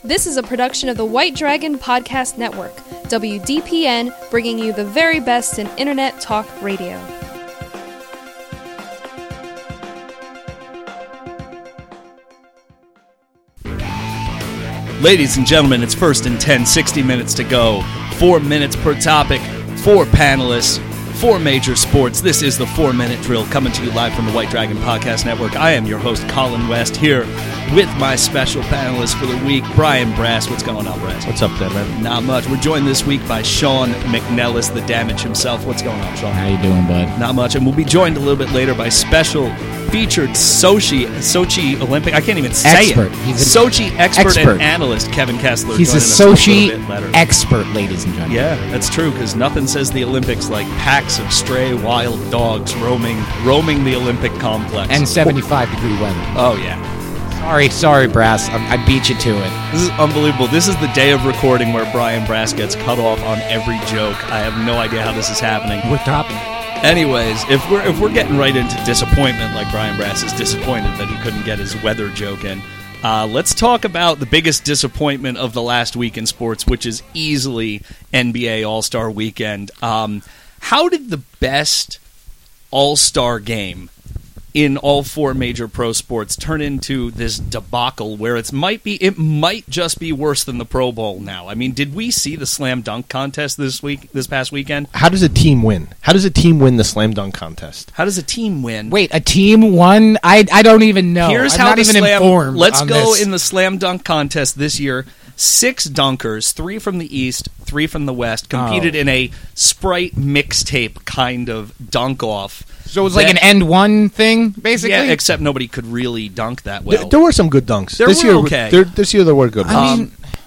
This is a production of the White Dragon Podcast Network, WDPN, bringing you the very best in Internet Talk Radio. Ladies and gentlemen, it's 1st and 10, 60 minutes to go. 4 minutes per topic, 4 panelists, 4 major sports. This is the 4-minute drill coming to you live from the White Dragon Podcast Network. I am your host, Colin West, here with my special panelist for the week, Brian Brass. What's going on, Brass? What's up there, man? Not much. We're joined this week by Sean McNellis, the Damage himself. What's going on, Sean? How you doing, bud? Not much. And we'll be joined a little bit later by special featured Sochi Olympic. I can't even say expert. it. He's Sochi expert and analyst Kevin Kessler. He's a Sochi expert, ladies and gentlemen. Yeah, that's true, because nothing says the Olympics like packs of stray wild dogs roaming the Olympic complex. And 75-degree weather. Oh, yeah. Sorry, Brass. I beat you to it. This is unbelievable. This is the day of recording where Brian Brass gets cut off on every joke. I have no idea how this is happening. We're topping. Anyways, if we're getting right into disappointment, like Brian Brass is disappointed that he couldn't get his weather joke in, let's talk about the biggest disappointment of the last week in sports, which is easily NBA All-Star Weekend. How did the best All-Star game in all 4 major pro sports turn into this debacle where it might just be worse than the Pro Bowl now? I mean, did we see the slam dunk contest this past weekend? How does a team win? How does a team win the slam dunk contest? How does a team win? Wait, a team won? I don't even know. Here's I'm how not even informed. Let's on go this. in the slam dunk contest this year. 6 dunkers, 3 from the East, 3 from the West, competed in a Sprite mixtape kind of dunk-off. So it was like an end one thing, basically? Yeah, except nobody could really dunk that well. There were some good dunks. This year there were good ones.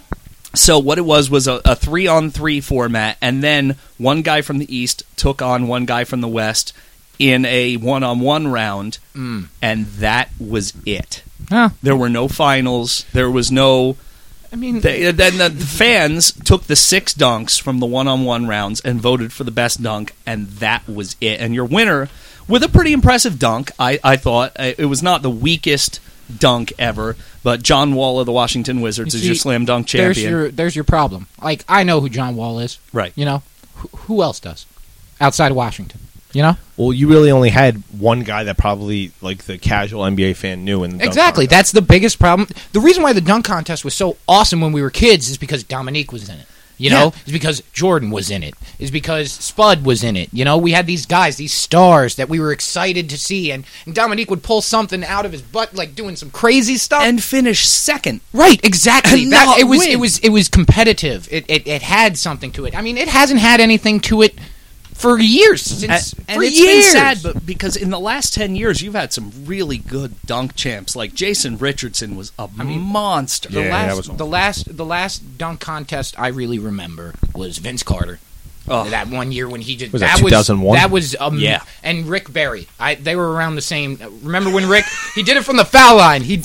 So what it was a 3-on-3 format, and then one guy from the East took on one guy from the West in a 1-on-1 round, and that was it. Huh. There were no finals. There was no... then the fans took the 6 dunks from the 1-on-1 rounds and voted for the best dunk, and that was it. And your winner, with a pretty impressive dunk, I thought. It was not the weakest dunk ever, but John Wall of the Washington Wizards is your slam dunk champion. There's your problem. Like, I know who John Wall is. Right. You know? Who else does? Outside of Washington. You know? Well, you really only had one guy that probably, like, the casual NBA fan knew in the dunk Exactly. contest. That's the biggest problem. The reason why the dunk contest was so awesome when we were kids is because Dominique was in it. You know? It's because Jordan was in it. It's because Spud was in it. You know? We had these guys, these stars that we were excited to see, and Dominique would pull something out of his butt, like doing some crazy stuff. And finish second. Right, exactly. And It was competitive. It had something to it. I mean, it hasn't had anything to it for years. And it's been sad, but because in the last 10 years, you've had some really good dunk champs. Like Jason Richardson was a monster. The last dunk contest I really remember was Vince Carter. Oh. That one year when he just... Was that 2001? That was... yeah. And Rick Barry. They were around the same... Remember when Rick... He did it from the foul line. From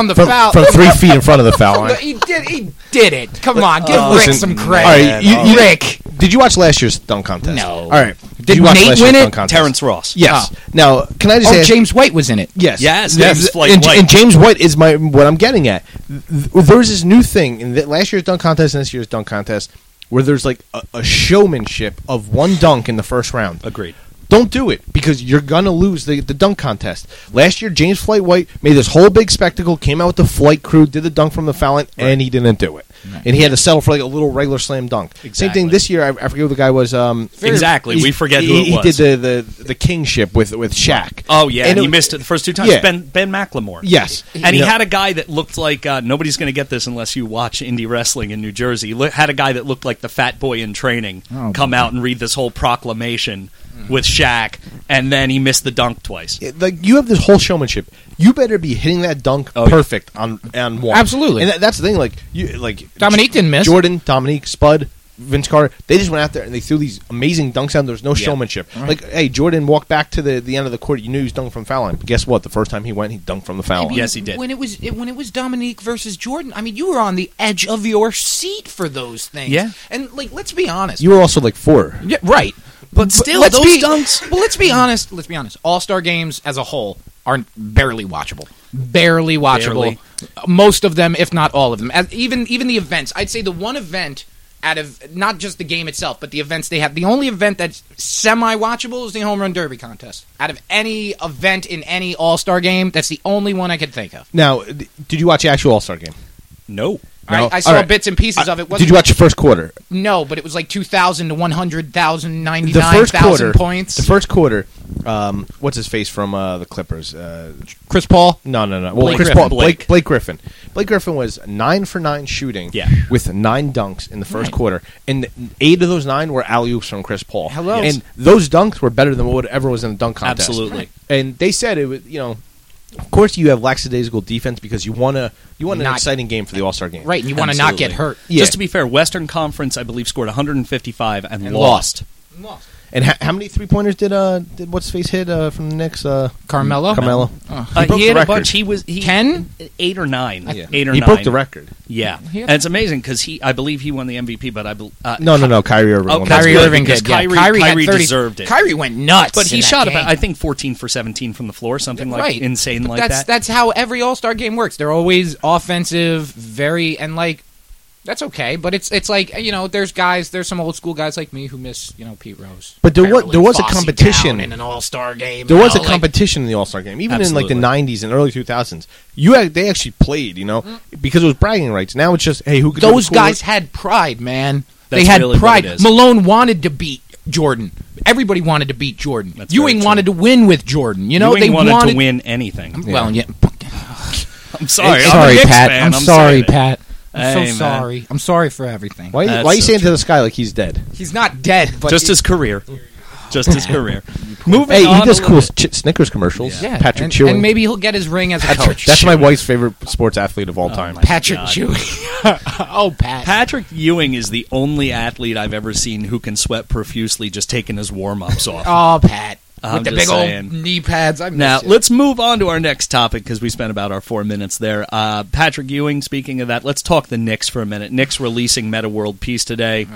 3 feet in front of the foul line. He did it. Come on, give Rick some credit. All right, Rick. Did you watch last year's dunk contest? No. All right. Did you watch Nate last win year's it? dunk contest? Terrence Ross. Yes. Now, can I just say... James White was in it. Yes. James White. And James White is what I'm getting at. There's this new thing in last year's dunk contest and this year's dunk contest where there's like a showmanship of one dunk in the first round. Agreed. Don't do it, because you're going to lose the dunk contest. Last year, James Flight White made this whole big spectacle, came out with the flight crew, did the dunk from the foul line, and he didn't do it. Right. And he had to settle for like a little regular slam dunk. Exactly. Same thing this year, I forget who the guy was. Exactly, we forget who it was. He did the kingship with Shaq. Oh, yeah, and he missed it the first 2 times. Yeah. Ben McLemore. Yes. And he had a guy that looked like, nobody's going to get this unless you watch indie wrestling in New Jersey, had a guy that looked like the fat boy in training come out and read this whole proclamation with Shaq, and then he missed the dunk twice. Like, you have this whole showmanship. You better be hitting that dunk perfect on one. Absolutely. And that's the thing. Dominique didn't miss. Jordan, Dominique, Spud, Vince Carter, they just went out there and they threw these amazing dunks out. There's no showmanship. Right. Like, hey, Jordan walked back to the end of the court. You knew he was dunking from foul line. But guess what? The first time he went, he dunked from the foul line. Yes, he did. When it was Dominique versus Jordan, I mean, you were on the edge of your seat for those things. Yeah. And, like, let's be honest. You were also like 4. Yeah, right. But still, dunks. Well, let's be honest. All-Star games as a whole are barely watchable. Barely watchable. Barely. Most of them, if not all of them. Even the events. I'd say the one event out of not just the game itself, but the events they have. The only event that's semi-watchable is the Home Run Derby contest. Out of any event in any All-Star game, that's the only one I could think of. Now, did you watch the actual All-Star game? No. I saw bits and pieces of it. Did you watch the first quarter? No, but it was like 2,000 to 100,000, The first 99,000 quarter. points. The first quarter. What's his face from the Clippers? Chris Paul. No. Well, Blake Chris Griffin. Paul. Blake Griffin. Blake Griffin was 9 for 9 shooting. Yeah. With 9 dunks in the first Right. quarter, and 8 of those 9 were alley-oops from Chris Paul. Hello. And those dunks were better than whatever was in the dunk contest. Absolutely. Right. And they said it was, of course you have lackadaisical defense because you want an Not- exciting game for the All-Star game. Right, and you want to not get Absolutely. hurt. Yeah. Just to be fair, Western Conference, I believe, scored 155 and And lost. And how many 3-pointers did what's his face hit from the Knicks? Carmelo? Carmelo. He, broke had the a record. bunch. He was 10? 8 or 9. Yeah. 8 or he 9. broke the record. Yeah, He had- and it's amazing because I believe he won the MVP, but No, Kyrie Irving. Oh, won that's that. Kyrie good, Irving because did. Yeah. Kyrie had 30 deserved it. Kyrie went nuts. But he in that shot game. about, I think, 14 for 17 from the floor, something like Right. insane But like that's, that. That's how every All-Star game works. They're always offensive, that's okay. But it's like, there's some old school guys like me who miss, Pete Rose. But there was a Fossey competition. down in an All-Star game. There was a like- competition in the All-Star game, even Absolutely. in like the 90s and early 2000s. They actually played, because it was bragging rights. Now it's just, hey, who could do Those the coolest- guys had pride, man. That's They had really what pride. it is. Malone wanted to beat Jordan. Everybody wanted to beat Jordan. That's Ewing very true. wanted to win with Jordan. Ewing They wanted to win anything. Well, yeah. I'm sorry. Hey, I'm sorry, a Knicks Pat. fan. I'm I'm sorry, man. Pat. I'm Hey, so man. sorry. I'm sorry for everything. Why That's are you so saying to true. the sky like he's dead? He's not dead, but Just his career. Just his career. Moving Hey, on. he does a cool little bit. Snickers commercials. yeah, Patrick and, Ewing. and maybe he'll get his ring as a coach. That's my wife's favorite sports athlete of all time. my Patrick God. Ewing. Oh, Pat. Patrick Ewing is the only athlete I've ever seen who can sweat profusely just taking his warm-ups off. Oh, Pat. I'm With the just big saying. old knee pads. I miss Now, you. let's move on to our next topic because we spent about our 4 minutes there. Patrick Ewing, speaking of that, let's talk the Knicks for a minute. Knicks releasing Meta World Peace today.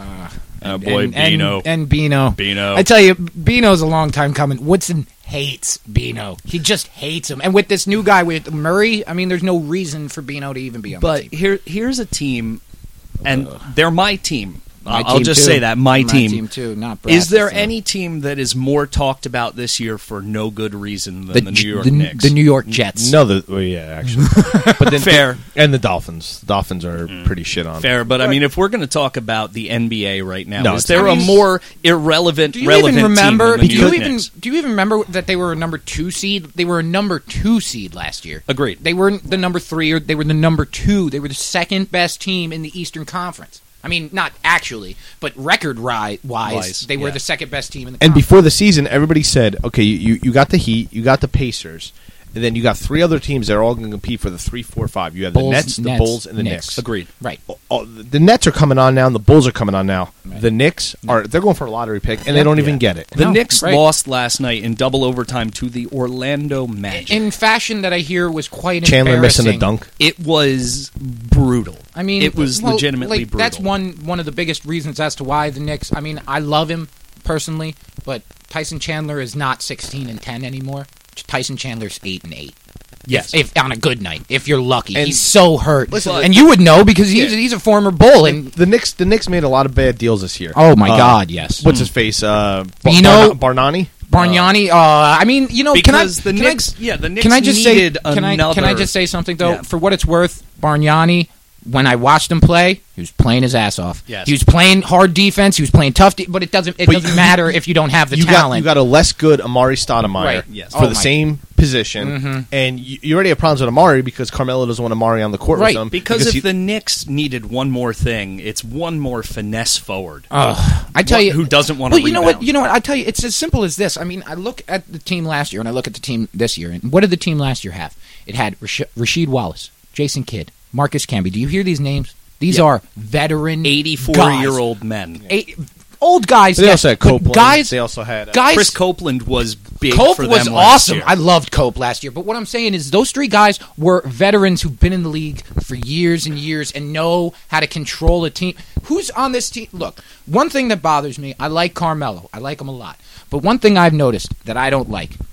Boy, Bino. And Bino. Bino. I tell you, Bino's a long time coming. Woodson hates Bino. He just hates him. And with this new guy, with Murray, I mean, there's no reason for Bino to even be on the But team. here's a team, and they're my team. My I'll team just too. say that, my team. too, not Is there Brad's, any team that is more talked about this year for no good reason than the New York Knicks? The New York Jets. No, actually. But then, Fair. And the Dolphins. The Dolphins are pretty shit on. Fair, but I mean, if we're going to talk about the NBA right now, No, is it's there not. a more irrelevant, Do you relevant even remember? team than Do the New you York even Knicks? do you even remember that they were a number 2 seed? They were a number 2 seed last year. Agreed. They weren't the number 3, or they were the number 2. They were the second best team in the Eastern Conference. I mean, not actually, but record-wise, they were yeah. the second best team in the And conference. before the season, everybody said, okay, you got the Heat, you got the Pacers, and then you got 3 other teams that are all going to compete for the 3, 4, 5. You have the Bulls, Nets, the Nets, Bulls, and the Knicks. Knicks. Agreed. Right. The Nets are coming on now, and the Bulls are coming on now. Right. The Knicks they're going for a lottery pick, and they Yeah. don't even get it. The No, Knicks right. lost last night in double overtime to the Orlando Magic. In fashion that I hear was quite Chandler missing a embarrassing. dunk. It was brutal. I mean, it was well, legitimately like, brutal. That's one of the biggest reasons as to why the Knicks. I mean, I love him personally, but Tyson Chandler is not 16-10 anymore. Tyson Chandler's 8-8. Yes. If on a good night, if you're lucky, And- he's so hurt, Listen, and you would know because he's a former Bull. And The Knicks made a lot of bad deals this year. oh my God, yes. What's his face? Bino? Bargnani? Bargnani. I mean, because can the I, Knicks, the Knicks can I just say? needed Can I another. just say something though? Yeah. For what it's worth, Bargnani. When I watched him play, he was playing his ass off. Yes. He was playing hard defense. He was playing tough, but it doesn't matter if you don't have the talent. You got a less good Amari Stoudemire Right. Yes. for Oh the my- same position, and you already have problems with Amari because Carmelo doesn't want Amari on the court Right. with him. Because if he- the Knicks needed one more thing, it's one more finesse forward. I tell you, Who doesn't want to Well, you know rebound? what? You know what? I tell you, it's as simple as this. I mean, I look at the team last year, and I look at the team this year, and what did the team last year have? It had Rasheed Wallace, Jason Kidd, Marcus Camby. Do you hear these names? These are veteran 84-year-old men. old guys. they yes, also had but Copeland. Guys, They also had guys. Chris Copeland was big Cope for them was last awesome. year. I loved Cope last year. But what I'm saying is those 3 guys were veterans who've been in the league for years and years and know how to control a team. Who's on this team? Look, one thing that bothers me, I like Carmelo. I like him a lot. But one thing I've noticed that I don't like,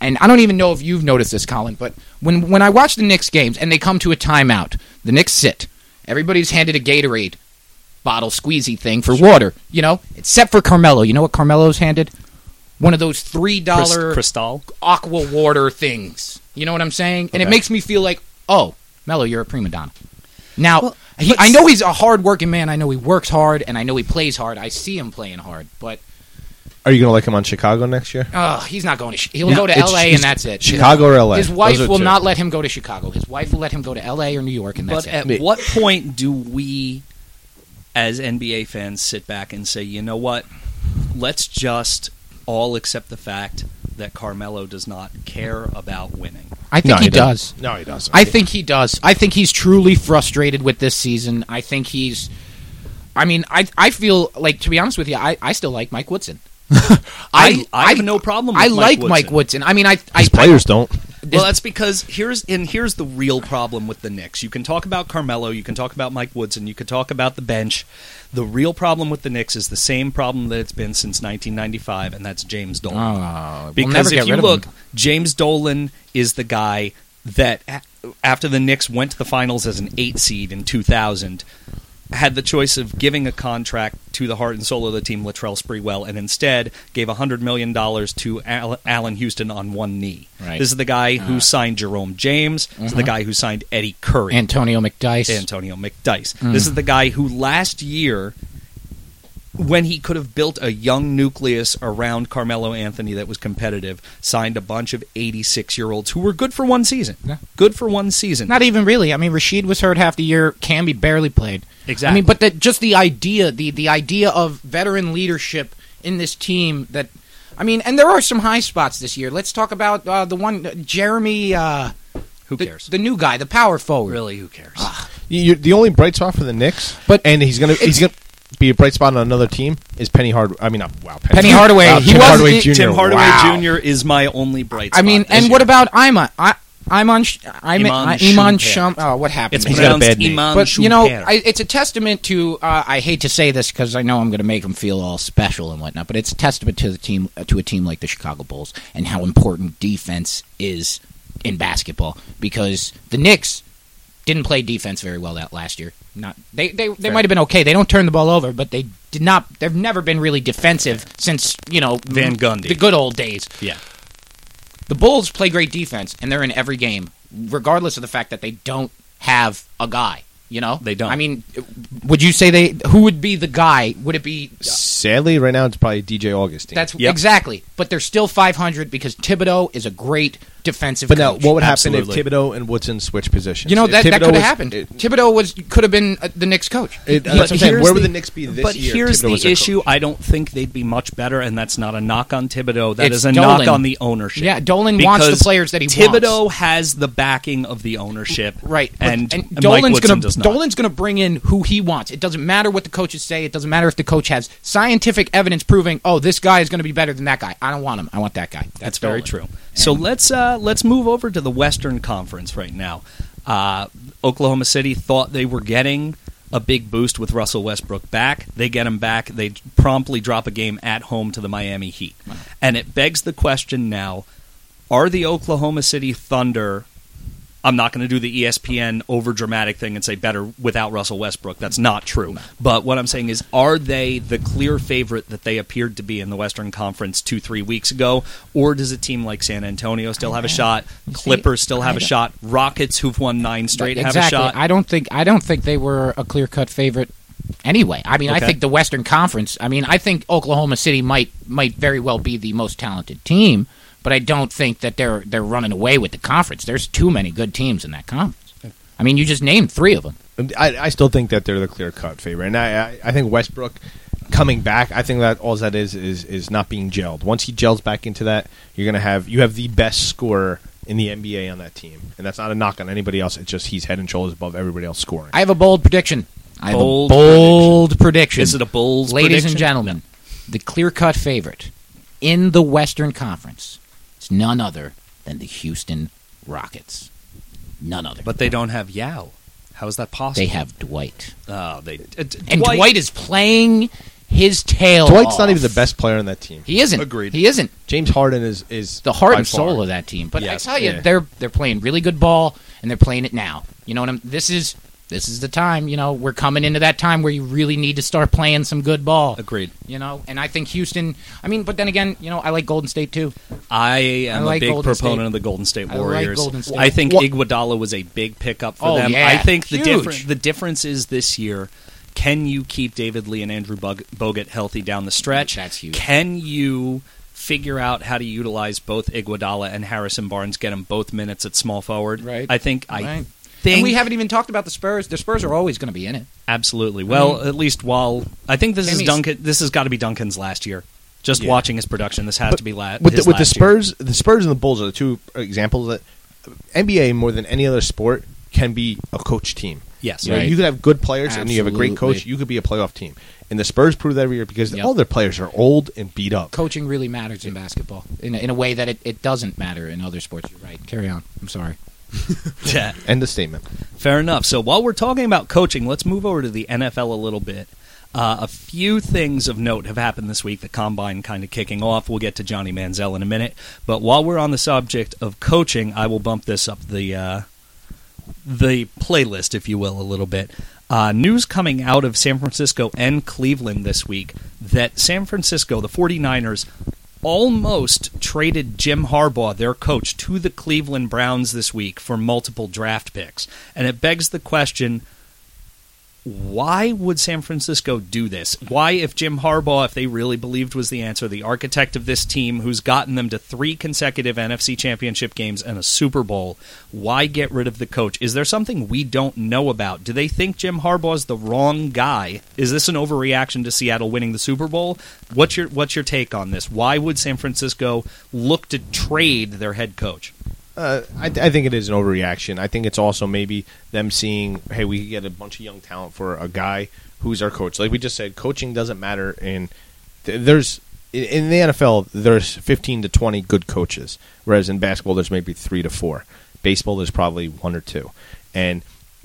and I don't even know if you've noticed this, Colin, but when I watch the Knicks games and they come to a timeout, the Knicks sit. Everybody's handed a Gatorade bottle squeezy thing for water, except for Carmelo. You know what Carmelo's handed? One of those $3 Cristal aqua water things. You know what I'm saying? And it makes me feel like, oh, Melo, you're a prima donna. Now, I know he's a hard-working man. I know he works hard, and I know he plays hard. I see him playing hard, but... Are you going to like him on Chicago next year? He's not going to... He'll go to L.A., and that's it. Chicago or L.A.? His wife will not let him go to Chicago. His wife will let him go to L.A. or New York, and that's it. But at what point do we, as NBA fans, sit back and say, you know what? Let's just all accept the fact that Carmelo does not care about winning. I think he does. No, he doesn't. I think he does. I think he's truly frustrated with this season. I think he's... I feel like, to be honest with you, I still like Mike Woodson. I have no problem with Mike Woodson. His players don't. Well, that's because here's the real problem with the Knicks. You can talk about Carmelo, you can talk about Mike Woodson, you can talk about the bench. The real problem with the Knicks is the same problem that it's been since 1995, and that's James Dolan. Because if you look, James Dolan is the guy that, after the Knicks went to the finals as an 8 seed in 2000, had the choice of giving a contract to the heart and soul of the team, Latrell Sprewell, and instead gave $100 million to Allen Houston on one knee. Right. This is the guy who signed Jerome James. This is the guy who signed Eddie Curry. Antonio McDyess. This is the guy who last year, when he could have built a young nucleus around Carmelo Anthony that was competitive, signed a bunch of 86-year-olds who were good for one season. Yeah. Good for one season. Not even really. Rashid was hurt half the year. Camby barely played. Exactly. But just the idea, the idea of veteran leadership in this team that, and there are some high spots this year. Let's talk about the one, Jeremy. Who cares? The new guy, the power forward. Really, who cares? The only bright spot for the Knicks, and he's gonna be a bright spot on another team, is Penny Hardaway. Penny Hardaway. Wow, Tim Hardaway Jr. Tim Hardaway Jr. is my only bright spot. And what about Iman? Iman Shumpert. Oh, what happened? It's pronounced Iman Shumpert. But, it's a testament to, I hate to say this because I know I'm going to make them feel all special and whatnot, but it's a testament to a team like the Chicago Bulls and how important defense is in basketball, because the Knicks didn't play defense very well that last year. They might have been okay. They don't turn the ball over, but they did not. They've never been really defensive since Van Gundy, the good old days. Yeah. The Bulls play great defense, and they're in every game, regardless of the fact that they don't have a guy. They don't. Would you say who would be the guy? Would it be... Sadly, right now, it's probably DJ Augustine. That's exactly. But they're still 500 because Thibodeau is a great defensive coach. But now, what would happen if Thibodeau and Woodson switch positions? That could have happened. Thibodeau could have been the Knicks coach. That's what I'm saying. Where would the Knicks be this year? But here's the issue. I don't think they'd be much better, and that's not a knock on Thibodeau. That is a knock on the ownership. Yeah, Dolan wants the players that he wants. Thibodeau has the backing of the ownership. Right. And Dolan's going to bring in who he wants. It doesn't matter what the coaches say. It doesn't matter if the coach has scientific evidence proving, this guy is going to be better than that guy. I don't want him. I want that guy. That's very true. So let's move over to the Western Conference right now. Oklahoma City thought they were getting a big boost with Russell Westbrook back. They get him back. They promptly drop a game at home to the Miami Heat. Wow. And it begs the question now, are the Oklahoma City Thunder... I'm not going to do the ESPN over-dramatic thing and say better without Russell Westbrook. That's not true. But what I'm saying is, are they the clear favorite that they appeared to be in the Western Conference 2-3 weeks ago? Or does a team like San Antonio still have a shot? Clippers still have a shot? Rockets, who've won 9 straight, have a shot? I don't think they were a clear-cut favorite anyway. I think the Western Conference, I think Oklahoma City might very well be the most talented team. But I don't think that they're running away with the conference. There's too many good teams in that conference. You just named 3 of them. I still think that they're the clear-cut favorite. And I think Westbrook coming back, I think that all that is not being gelled. Once he gels back into that, you have the best scorer in the NBA on that team. And that's not a knock on anybody else. It's just he's head and shoulders above everybody else scoring. I have a bold prediction. Bold prediction. Is it a bold Ladies prediction? and gentlemen, the clear-cut favorite in the Western Conference, it's none other than the Houston Rockets. None other. But they don't have Yao. How is that possible? They have Dwight. Oh, Dwight is playing his tail Dwight's off. not even the best player on that team. He isn't. Agreed. He isn't. James Harden is The heart by and soul far. of that team. But Yes. I tell you, Yeah. they're playing really good ball, and they're playing it now. You know what This is the time. You know, we're coming into that time where you really need to start playing some good ball. Agreed. You know, and I think Houston. I mean, but then again, you know, I like Golden State too. I am like a big Golden proponent State. of the Golden State I like Warriors. Golden State. I think What- Iguodala was a big pickup for Oh, them. yeah. I think Huge. the difference is this year. Can you keep David Lee and Andrew Bogut healthy down the stretch? That's huge. Can you figure out how to utilize both Iguodala and Harrison Barnes, get them both minutes at small forward? Right. I think Right. think And we haven't even talked about the Spurs. The Spurs are always going to be in it. absolutely. Well, at least while I think this is Timmy's- Duncan. This has got to be Duncan's last year. Just Yeah. watching his production, this has to be With his the last year. Spurs, the Spurs and the Bulls are the two examples that NBA more than any other sport can be a coach team. Yes. You know, Right. you could have good players and you have a great coach. Absolutely. You could be a playoff team. And the Spurs prove that every year because Yep. all their players are old and beat up. Coaching really matters in basketball in a way that it doesn't matter in other sports. You're right. Carry on. I'm sorry. Yeah. End of statement. Fair enough. So while we're talking about coaching, let's move over to the NFL a little bit. A few things of note have happened this week. The Combine kind of kicking off. We'll get to Johnny Manziel in a minute. But while we're on the subject of coaching, I will bump this up the playlist, if you will, a little bit. News coming out of San Francisco and Cleveland this week that San Francisco, the 49ers, almost traded Jim Harbaugh, their coach, to the Cleveland Browns this week for multiple draft picks. And it begs the question, why would San Francisco do this? Why, if Jim Harbaugh, if they really believed was the answer, the architect of this team who's gotten them to 3 consecutive NFC championship games and a Super Bowl, why get rid of the coach? Is there something we don't know about? Do they think Jim Harbaugh's the wrong guy? Is this an overreaction to Seattle winning the Super Bowl? What's your take on this? Why would San Francisco look to trade their head coach? I think it is an overreaction. I think it's also maybe them seeing, hey, we could get a bunch of young talent for a guy who's our coach. Like we just said, coaching doesn't matter. There's in the NFL, there's 15 to 20 good coaches, whereas in basketball, there's maybe 3 to 4. Baseball, there's probably 1 or 2, and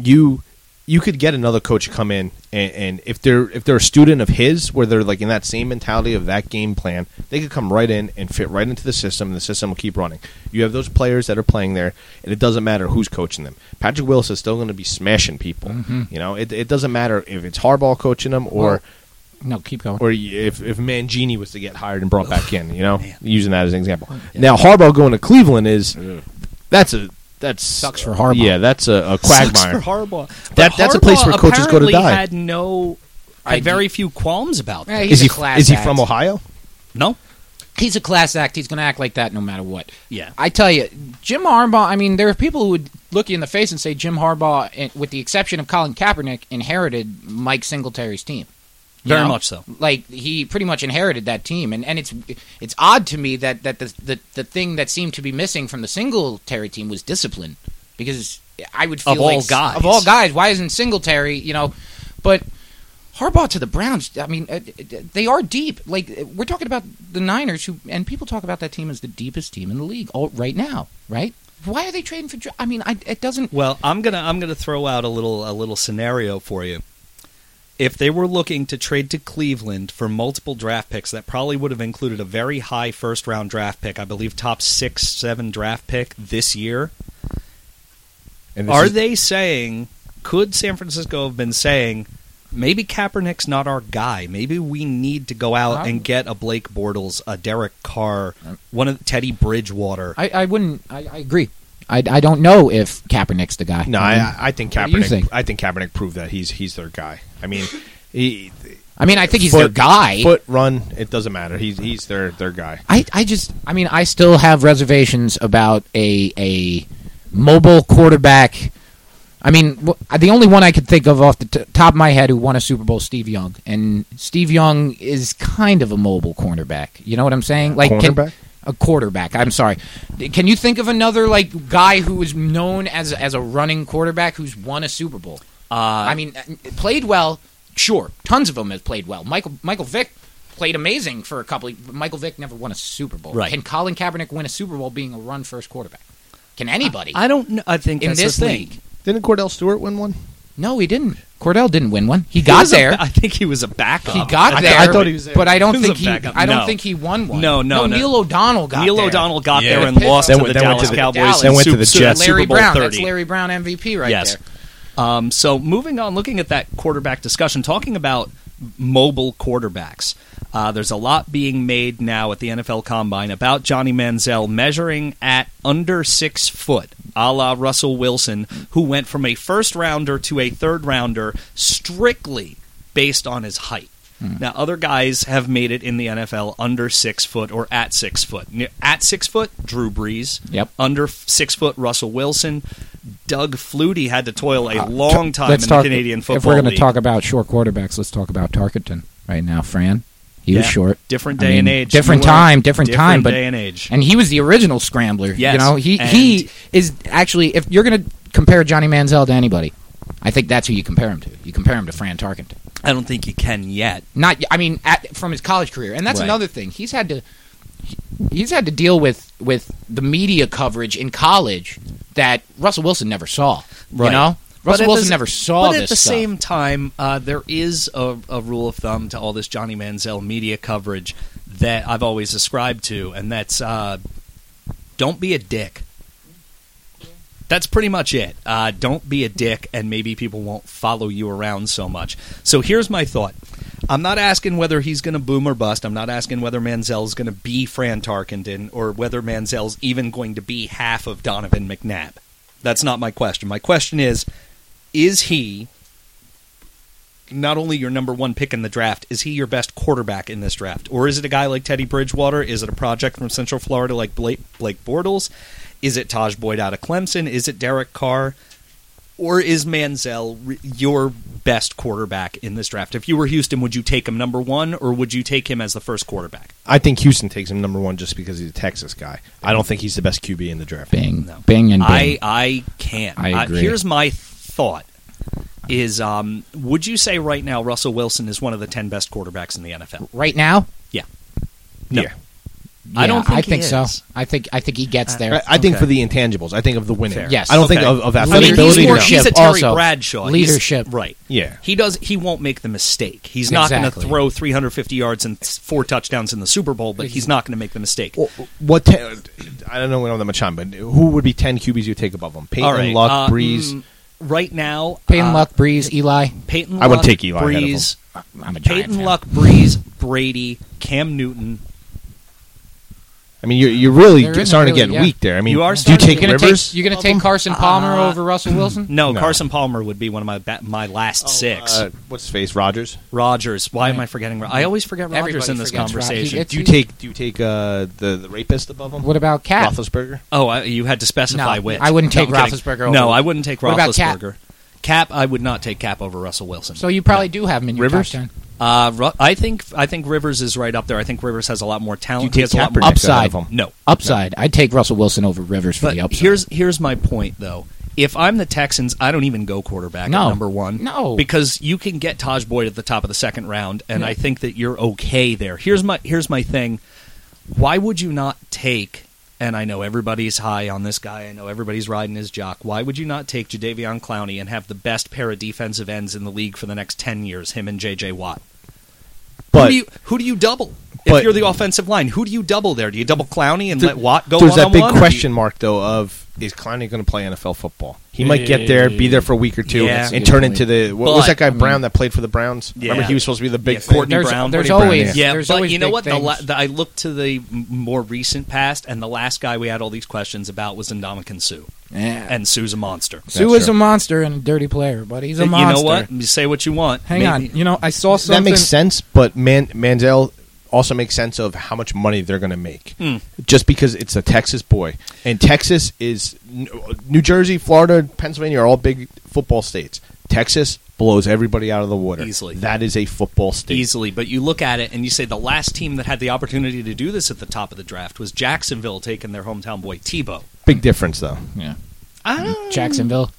you could get another coach to come in, and if they're a student of his, where they're like in that same mentality of that game plan, they could come right in and fit right into the system, and the system will keep running. You have those players that are playing there, and it doesn't matter who's coaching them. Patrick Willis is still going to be smashing people. Mm-hmm. You know, it doesn't matter if it's Harbaugh coaching them or No, keep going. or if Mangini was to get hired and brought back in. You know, using that as an example. Now Harbaugh going to Cleveland that's Sucks for Harbaugh. Yeah, that's a quagmire. Sucks for Harbaugh. That's a place where coaches go to apparently die. Had very few qualms about Yeah, that. he's Is a class he act. from Ohio? No? He's a class act. He's going to act like that no matter what. Yeah. I tell you, Jim Harbaugh, I mean, there are people who would look you in the face and say Jim Harbaugh, with the exception of Colin Kaepernick, inherited Mike Singletary's team. You Very know? much so. Like, he pretty much inherited that team. And it's odd to me that the thing that seemed to be missing from the Singletary team was discipline. Because I would feel Of all guys. Of all guys, why isn't Singletary, but Harbaugh to the Browns, I mean, they are deep. Like, we're talking about the Niners, and people talk about that team as the deepest team in the league right now, right? Why are they trading for? I mean, it doesn't. Well, I'm gonna throw out a little scenario for you. If they were looking to trade to Cleveland for multiple draft picks, that probably would have included a very high first-round draft pick. I believe top 6-7 draft pick this year. And They saying? Could San Francisco have been saying? Maybe Kaepernick's not our guy. Maybe we need to go out and get a Blake Bortles, a Derek Carr, one of Teddy Bridgewater. I wouldn't. I agree. I don't know if Kaepernick's the guy. No, I think What do you Kaepernick. think? I think Kaepernick proved that he's their guy. I mean, I think he's their guy. Foot run, it doesn't matter. He's their guy. I still have reservations about a mobile quarterback. I mean, the only one I could think of off the top of my head who won a Super Bowl is Steve Young. And Steve Young is kind of a mobile cornerback. You know what I'm saying? Like Cornerback? a quarterback. I'm sorry. Can you think of another guy who is known as a running quarterback who's won a Super Bowl? I mean, played well. Sure, tons of them have played well. Michael Vick played amazing for a couple. Michael Vick never won a Super Bowl. Right. Can Colin Kaepernick win a Super Bowl being a run-first quarterback? Can anybody? I don't know. I think in that's this the thing. league. Didn't Cordell Stewart win one? No, he didn't. Cordell didn't win one. He got there. I think he was a backup. He got there. I thought he was there. But I don't He was think a he. backup. I don't No. think he won one. No. Neil O'Donnell got Neil there. O'Donnell got Yeah. there and lost Then to went- the then went Dallas to the- Cowboys. then went to in the Super Jets. Bowl Larry Brown. 30. That's Larry Brown MVP right Yes. there. So moving on, looking at that quarterback discussion, talking about mobile quarterbacks. There's a lot being made now at the NFL Combine about Johnny Manziel measuring at under 6 foot, a la Russell Wilson, who went from a first-rounder to a third-rounder strictly based on his height. Now, other guys have made it in the NFL under 6 foot or at 6 foot. At 6 foot, Drew Brees. Yep. Under 6 foot, Russell Wilson. Doug Flutie had to toil a long time in the Canadian Football If we're going to League. talk about short quarterbacks, let's talk about Tarkenton right now. Fran, he was Yeah. short. Different I day mean, and age. different You were- time, different time, but day and age. And he was the original scrambler. Yes. You know, he And- is actually, if you're going to compare Johnny Manziel to anybody, I think that's who you compare him to. You compare him to Fran Tarkenton. I don't think you can yet. Not, I mean, from his college career, and that's Right. another thing. He's had to deal with the media coverage in college that Russell Wilson never saw. Right. You know, But Russell at Wilson the- never saw But this at the stuff. same time, there is a rule of thumb to all this Johnny Manziel media coverage that I've always ascribed to, and that's don't be a dick. That's pretty much it. Don't be a dick, and maybe people won't follow you around so much. So here's my thought. I'm not asking whether he's going to boom or bust. I'm not asking whether Manziel's going to be Fran Tarkenton or whether Manziel's even going to be half of Donovan McNabb. That's not my question. My question is he not only your number one pick in the draft, is he your best quarterback in this draft? Or is it a guy like Teddy Bridgewater? Is it a project from Central Florida like Blake Bortles? Is it Taj Boyd out of Clemson? Is it Derek Carr? Or is Manziel your best quarterback in this draft? If you were Houston, would you take him number one, or would you take him as the first quarterback? I think Houston takes him number one just because he's a Texas guy. I don't think he's the best QB in the draft. Bing, No. bing, and bing. I can't. I agree. Here's my thought. Is would you say right now Russell Wilson is one of the 10 best quarterbacks in the NFL? right now, No. Yeah. I don't think I he think so. is. I think he gets there. I think Okay. for the intangibles. I think of the winning. Fair. Yes. I don't think Okay. of I mean, athletic he's, ability. more, no. he's a Leadership Terry also. Bradshaw. Leadership. Right. Yeah. He won't make the mistake. He's not going to Exactly. throw 350 yards and 4 touchdowns in the Super Bowl, but he's not going to make the mistake. What? I don't know. We don't have that much time, but who would be 10 QBs you take above them? Peyton, All right. Luck, Breeze. Right now, Peyton Luck, Breeze, Eli. Peyton Luck, I would take Eli ahead of Breeze, I'm a Giant Peyton fan. Luck, Breeze, Brady, Cam Newton. I mean, you're really There isn't starting to really, get yeah. weak there. I mean, You are do you starting take to get- Rivers? You're going to take Carson Palmer over Russell Wilson? No, No. Carson Palmer would be one of my last 6. What's his face? Rogers. Rodgers. Why am I forgetting? I always forget Rodgers Everybody in this forgets conversation. Rodgers. Do you take the rapist above him? What about Cat? Roethlisberger. Oh, you had to specify No, which. I wouldn't take I'm kidding. Roethlisberger over- No, I wouldn't take What about Cap? Roethlisberger. Cap, I would not take Cap over Russell Wilson. So you probably do have him in your Rivers? top 10. I think Rivers is right up there. I think Rivers has a lot more talent. Do He you has take a lot more Kaepernick upside. ahead of him? No. Upside. I'd take Russell Wilson over Rivers for But the upside. here's my point, though. If I'm the Texans, I don't even go quarterback No. at number one. No. Because you can get Taj Boyd at the top of the second round, and I think that you're okay there. Here's my thing. Why would you not take, and I know everybody's high on this guy, I know everybody's riding his jock, why would you not take Jadeveon Clowney and have the best pair of defensive ends in the league for the next 10 years, him and J.J. Watt? But Who do you double? If But- you're the offensive line, who do you double there? Do you double Clowney and There- let Watt go there's one-on-one? that big or do you- question mark though of is Clowney going to play NFL football? He might get there, be there for a week or two, Yeah. That's a and good turn point. into the what was But- that guy Brown that played for the Browns? Yeah. Remember he was supposed to be the big Yeah, thing? Courtney There's, Brown. there's Brown, always Yeah, there's but always you know big what? things. I looked to the more recent past, and the last guy we had all these questions about was Ndamukong Suh, Yeah. and Suh's a monster. Sue is a monster and a dirty player, but he's a You monster. know what? You say what you want. Hang Maybe- on. You know, I saw something. That makes sense, but Manziel also makes sense of how much money they're going to make. Just because it's a Texas boy. And Texas is New Jersey, Florida, Pennsylvania are all big football states. Texas blows everybody out of the water. Easily. That is a football state. Easily, but you look at it and you say the last team that had the opportunity to do this at the top of the draft was Jacksonville taking their hometown boy Tebow. Big difference, though. Yeah. Jacksonville.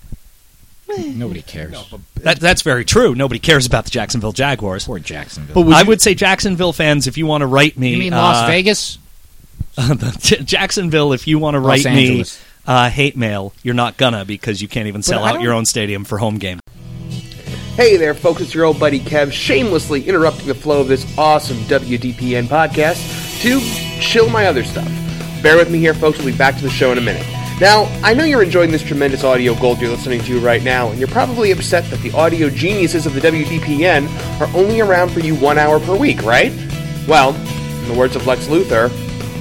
Nobody cares. That's very true. Nobody cares about the Jacksonville Jaguars. Poor Jacksonville. But I would say Jacksonville fans, if you want to write me, you mean Las Vegas? Jacksonville, if you want to Los write me Angeles. hate mail, you're not gonna because you can't even sell I out don't- your own stadium for home game. Hey there, folks, it's your old buddy Kev, shamelessly interrupting the flow of this awesome WDPN podcast to chill my other stuff. Bear with me here, folks, we'll be back to the show in a minute. Now, I know you're enjoying this tremendous audio gold you're listening to right now, and you're probably upset that the audio geniuses of the WDPN are only around for you 1 hour per week, right? Well, in the words of Lex Luthor,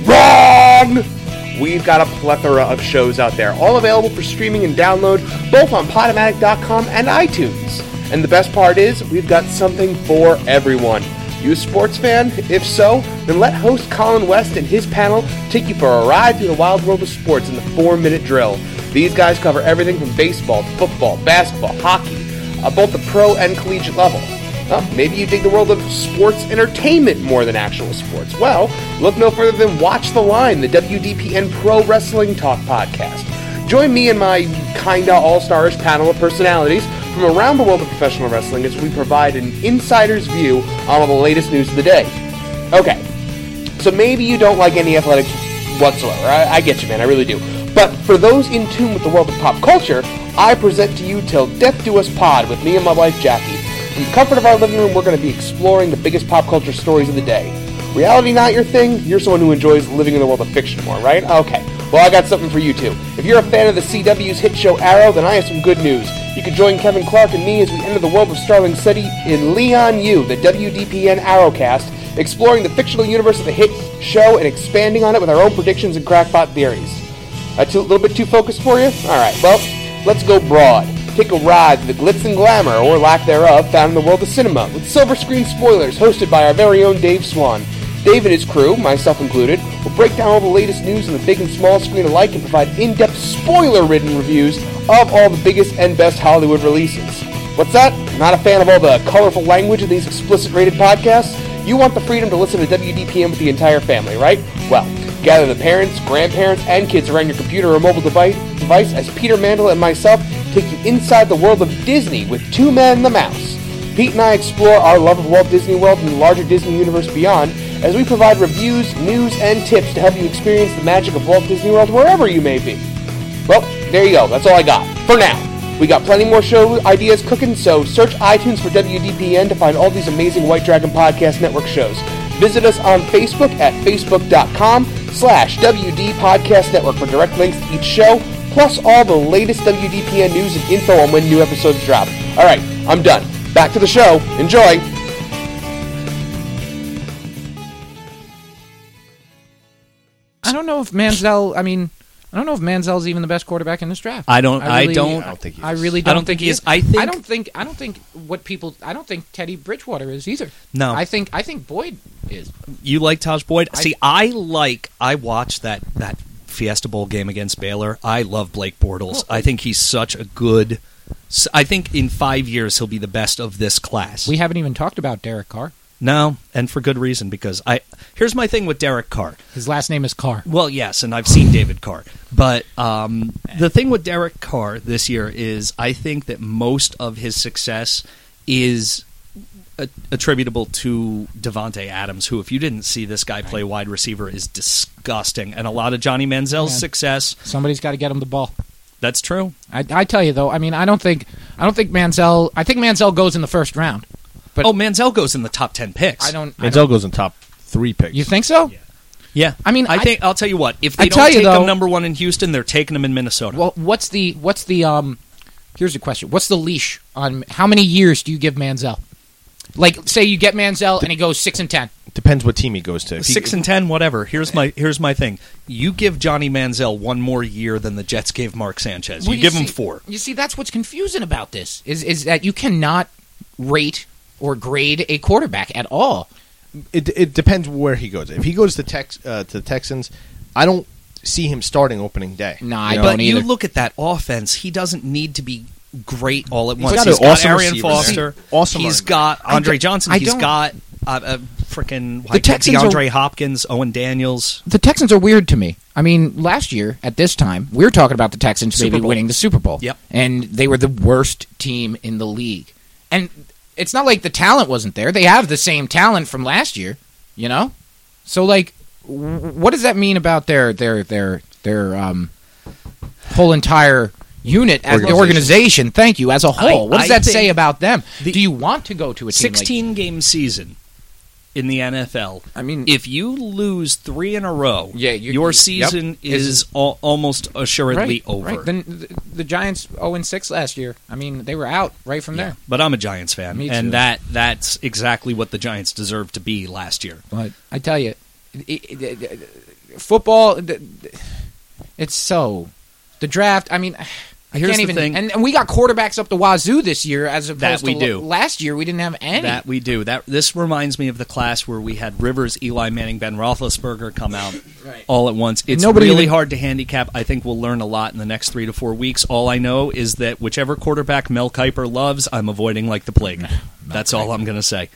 wrong! We've got a plethora of shows out there, all available for streaming and download, both on Podomatic.com and iTunes. And the best part is, we've got something for everyone. You a sports fan? If so, then let host Colin West and his panel take you for a ride through the wild world of sports in the 4-minute drill. These guys cover everything from baseball, football, basketball, hockey, both the pro and collegiate level. Maybe you dig the world of sports entertainment more than actual sports. Well, look no further than Watch the Line, the WDPN Pro Wrestling Talk podcast. Join me and my kinda all-starish panel of personalities from around the world of professional wrestling as we provide an insider's view on all the latest news of the day. Okay, so maybe you don't like any athletics whatsoever. I get you, man, I really do. But for those in tune with the world of pop culture, I present to you Till Death Do Us Pod with me and my wife Jackie. From the comfort of our living room, we're going to be exploring the biggest pop culture stories of the day. Reality not your thing? You're someone who enjoys living in the world of fiction more, right? Okay, well, I got something for you too. If you're a fan of the CW's hit show Arrow, then I have some good news. You can join Kevin Clark and me as we enter the world of Starling City in Leon U, the WDPN Arrowcast, exploring the fictional universe of the hit show and expanding on it with our own predictions and crackpot theories. A little bit too focused for you? Alright, well, let's go broad. Take a ride through the glitz and glamour, or lack thereof, found in the world of cinema, with Silver Screen Spoilers, hosted by our very own Dave Swan. Dave and his crew, myself included, will break down all the latest news on the big and small screen alike and provide in-depth, spoiler-ridden reviews of all the biggest and best Hollywood releases. What's that? Not a fan of all the colorful language of these explicit-rated podcasts? You want the freedom to listen to WDPN with the entire family, right? Well, gather the parents, grandparents, and kids around your computer or mobile device as Peter Mandel and myself take you inside the world of Disney with Two Men and the Mouse. Pete and I explore our love of Walt Disney World and the larger Disney universe beyond as we provide reviews, news, and tips to help you experience the magic of Walt Disney World wherever you may be. Well, there you go. That's all I got. For now. We got plenty more show ideas cooking, so search iTunes for WDPN to find all these amazing White Dragon Podcast Network shows. Visit us on Facebook at facebook.com/WD Podcast Network for direct links to each show, plus all the latest WDPN news and info on when new episodes drop. Alright, I'm done. Back to the show. Enjoy! I don't know if Manziel's even the best quarterback in this draft. I don't think he is. I really don't think he is. I don't think Teddy Bridgewater is either. No. I think Boyd is. You like Taj Boyd? I watched that Fiesta Bowl game against Baylor. I love Blake Bortles. I think he's such a good. I think in 5 years he'll be the best of this class. We haven't even talked about Derek Carr. No, and for good reason, because here's my thing with Derek Carr. His last name is Carr. Well, yes, and I've seen David Carr. But the thing with Derek Carr this year is I think that most of his success is attributable to Devontae Adams, who, if you didn't see this guy play wide receiver, is disgusting. And a lot of Johnny Manziel's success. Somebody's got to get him the ball. That's true. I tell you, though, I mean, I think Manziel. I think Manziel goes in the first round. But Manziel goes in the top 10 picks. Manziel goes in top 3 picks. You think so? Yeah. I mean, I'll tell you what. If they don't take him number 1 in Houston, they're taking him in Minnesota. Well, what's the here's the question. What's the leash on how many years do you give Manziel? Like, say you get Manziel and he goes 6-10. Depends what team he goes to. 6-10, whatever. Here's my thing. You give Johnny Manziel 1 more year than the Jets gave Mark Sanchez. You give him 4. You see, that's what's confusing about this is that you cannot rate or grade a quarterback at all. It depends where he goes. If he goes to the Texans, I don't see him starting opening day. No, I don't either. You look at that offense, he doesn't need to be great all at once. He's got Arian Foster. Awesome. He's got Andre Johnson. He's got freaking DeAndre Hopkins, Owen Daniels. The Texans are weird to me. I mean, last year at this time, we were talking about the Texans maybe winning the Super Bowl. Yep. And they were the worst team in the league. And it's not like the talent wasn't there. They have the same talent from last year, you know? So, like, what does that mean about their whole entire, unit, as the organization. Thank you, as a whole. What does that say about them? Do you want to go to a team 16-game season in the NFL? I mean, if you lose 3 in a row, your season is almost assuredly over. Right. Then the Giants 0-6 last year. I mean, they were out right from there. But I'm a Giants fan, and that's exactly what the Giants deserved to be last year. But I tell you, football, it's so the draft. I mean, I Here's can't the even. thing. And we got quarterbacks up the wazoo this year, as opposed we to do. last year. We didn't have any. That we do. This reminds me of the class where we had Rivers, Eli Manning, Ben Roethlisberger come out all at once. It's really hard to handicap. I think we'll learn a lot in the next 3 to 4 weeks. All I know is that whichever quarterback Mel Kiper loves, I'm avoiding like the plague. That's all I'm going to say.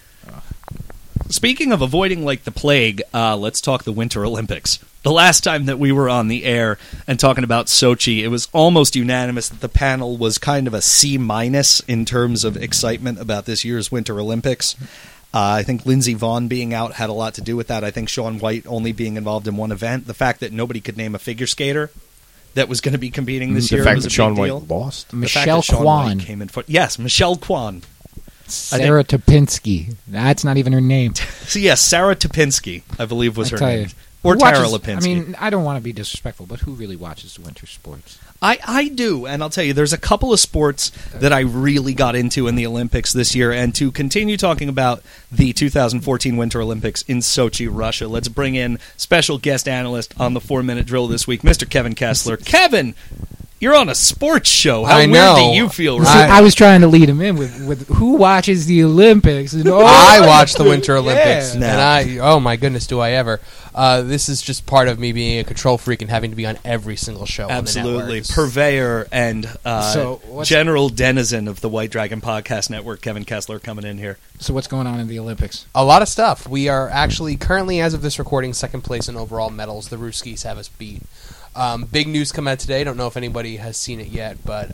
Speaking of avoiding like the plague, let's talk the Winter Olympics. The last time that we were on the air and talking about Sochi, it was almost unanimous that the panel was kind of a C- in terms of excitement about this year's Winter Olympics. I think Lindsey Vonn being out had a lot to do with that. I think Shaun White only being involved in one event. The fact that nobody could name a figure skater that was going to be competing this year was a big deal. The fact that Shaun White lost. Michelle Kwan came in yes, Michelle Kwan. Sarah Topinski. That's not even her name. So yes, Sarah Topinski, I believe, was her name. Or Who Tara watches- Lipinski. I mean, I don't want to be disrespectful, but who really watches the winter sports? I do, and I'll tell you, there's a couple of sports that I really got into in the Olympics this year, and to continue talking about the 2014 Winter Olympics in Sochi, Russia, let's bring in special guest analyst on the 4-Minute Drill this week, Mr. Kevin Kessler. Kevin, you're on a sports show. How weird do you feel right now? I was trying to lead him in with who watches the Olympics. And, I watch the Winter Olympics, Yeah. and oh my goodness, do I ever! This is just part of me being a control freak and having to be on every single show. Absolutely, on the networks. purveyor and what's- general denizen of the White Dragon Podcast Network, Kevin Kessler, coming in here. So what's going on in the Olympics? A lot of stuff. We are actually currently, as of this recording, second place in overall medals. The Ruskies have us beat. Big news come out today. I don't know if anybody has seen it yet, but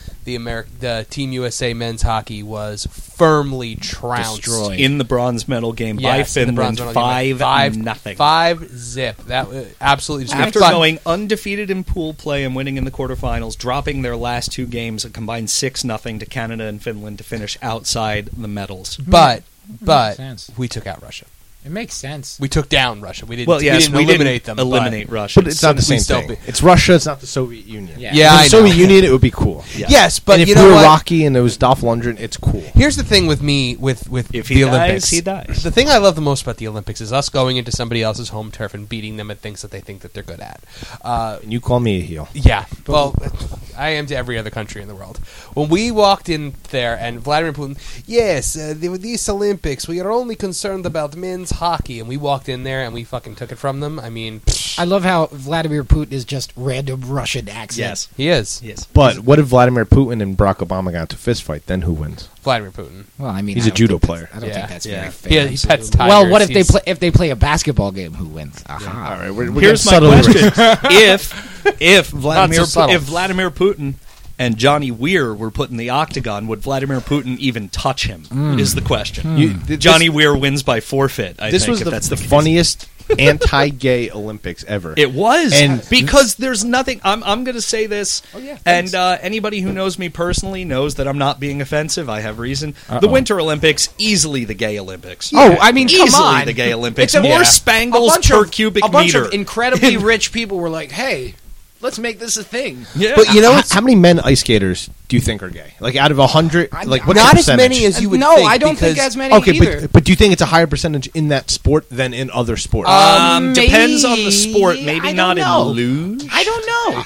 the Team USA men's hockey was firmly trounced Destroyed. In the bronze medal game by Yes, in the Finland, bronze medal game. 5-0. 5-zip. That was absolutely just After fun. going undefeated in pool play and winning in the quarterfinals, dropping their last 2 games, a combined 6-0 to Canada and Finland to finish outside the medals. But Makes sense. we took out Russia. It makes sense. We took down Russia. We didn't. Well, yes, we didn't eliminate them. eliminate Russia. But it's not the same still thing. be- It's Russia. It's not the Soviet Union. Yeah. Yeah, If I it was the Soviet know. Union, it would be cool. Yeah. Yes, but and if you we know were what? Rocky and it was Dolph Lundgren, it's cool. Here's the thing with me with If the he Olympics. dies, he dies. The thing I love the most about the Olympics is us going into somebody else's home turf and beating them at things that they think that they're good at. And you call me a heel. Yeah, well, I am to every other country in the world. When we walked in there and Vladimir Putin, yes, these Olympics, we are only concerned about men's hockey, and we walked in there and we fucking took it from them. I mean, I love how Vladimir Putin is just random Russian accent. Yes. he is Yes. But what if Vladimir Putin and Barack Obama got into a fist fight? Then who wins? Vladimir Putin. Well, I mean, He's I a don't judo think that's- player. I don't Yeah. think that's Yeah. very fair. He pets tigers. Well, what if they He's- play if they play a basketball game? Who wins? Aha. All right, we're Here's my getting subtly question: if Vladimir subtle. if Vladimir Putin and Johnny Weir were put in the octagon, would Vladimir Putin even touch him? Is the question. Johnny Weir wins by forfeit. I This think was if the that's the case. funniest anti-gay Olympics ever. It was, And- because there's nothing. I'm going to say this, yeah, and anybody who knows me personally knows that I'm not being offensive. I have reason. The Winter Olympics, easily the gay Olympics. Oh, I mean, come easily on. the gay Olympics. It's a- More yeah. spangles per cubic a bunch meter. of incredibly rich people were like, "Hey, let's make this a thing." Yeah. But you know, how many men ice skaters do you think are gay? Like out of 100, like what's not the as percentage? many as you would no, think. I don't think because- as many Okay, either. but do you think it's a higher percentage in that sport than in other sports? Depends on the sport. I Maybe don't not know. in luge. I don't know.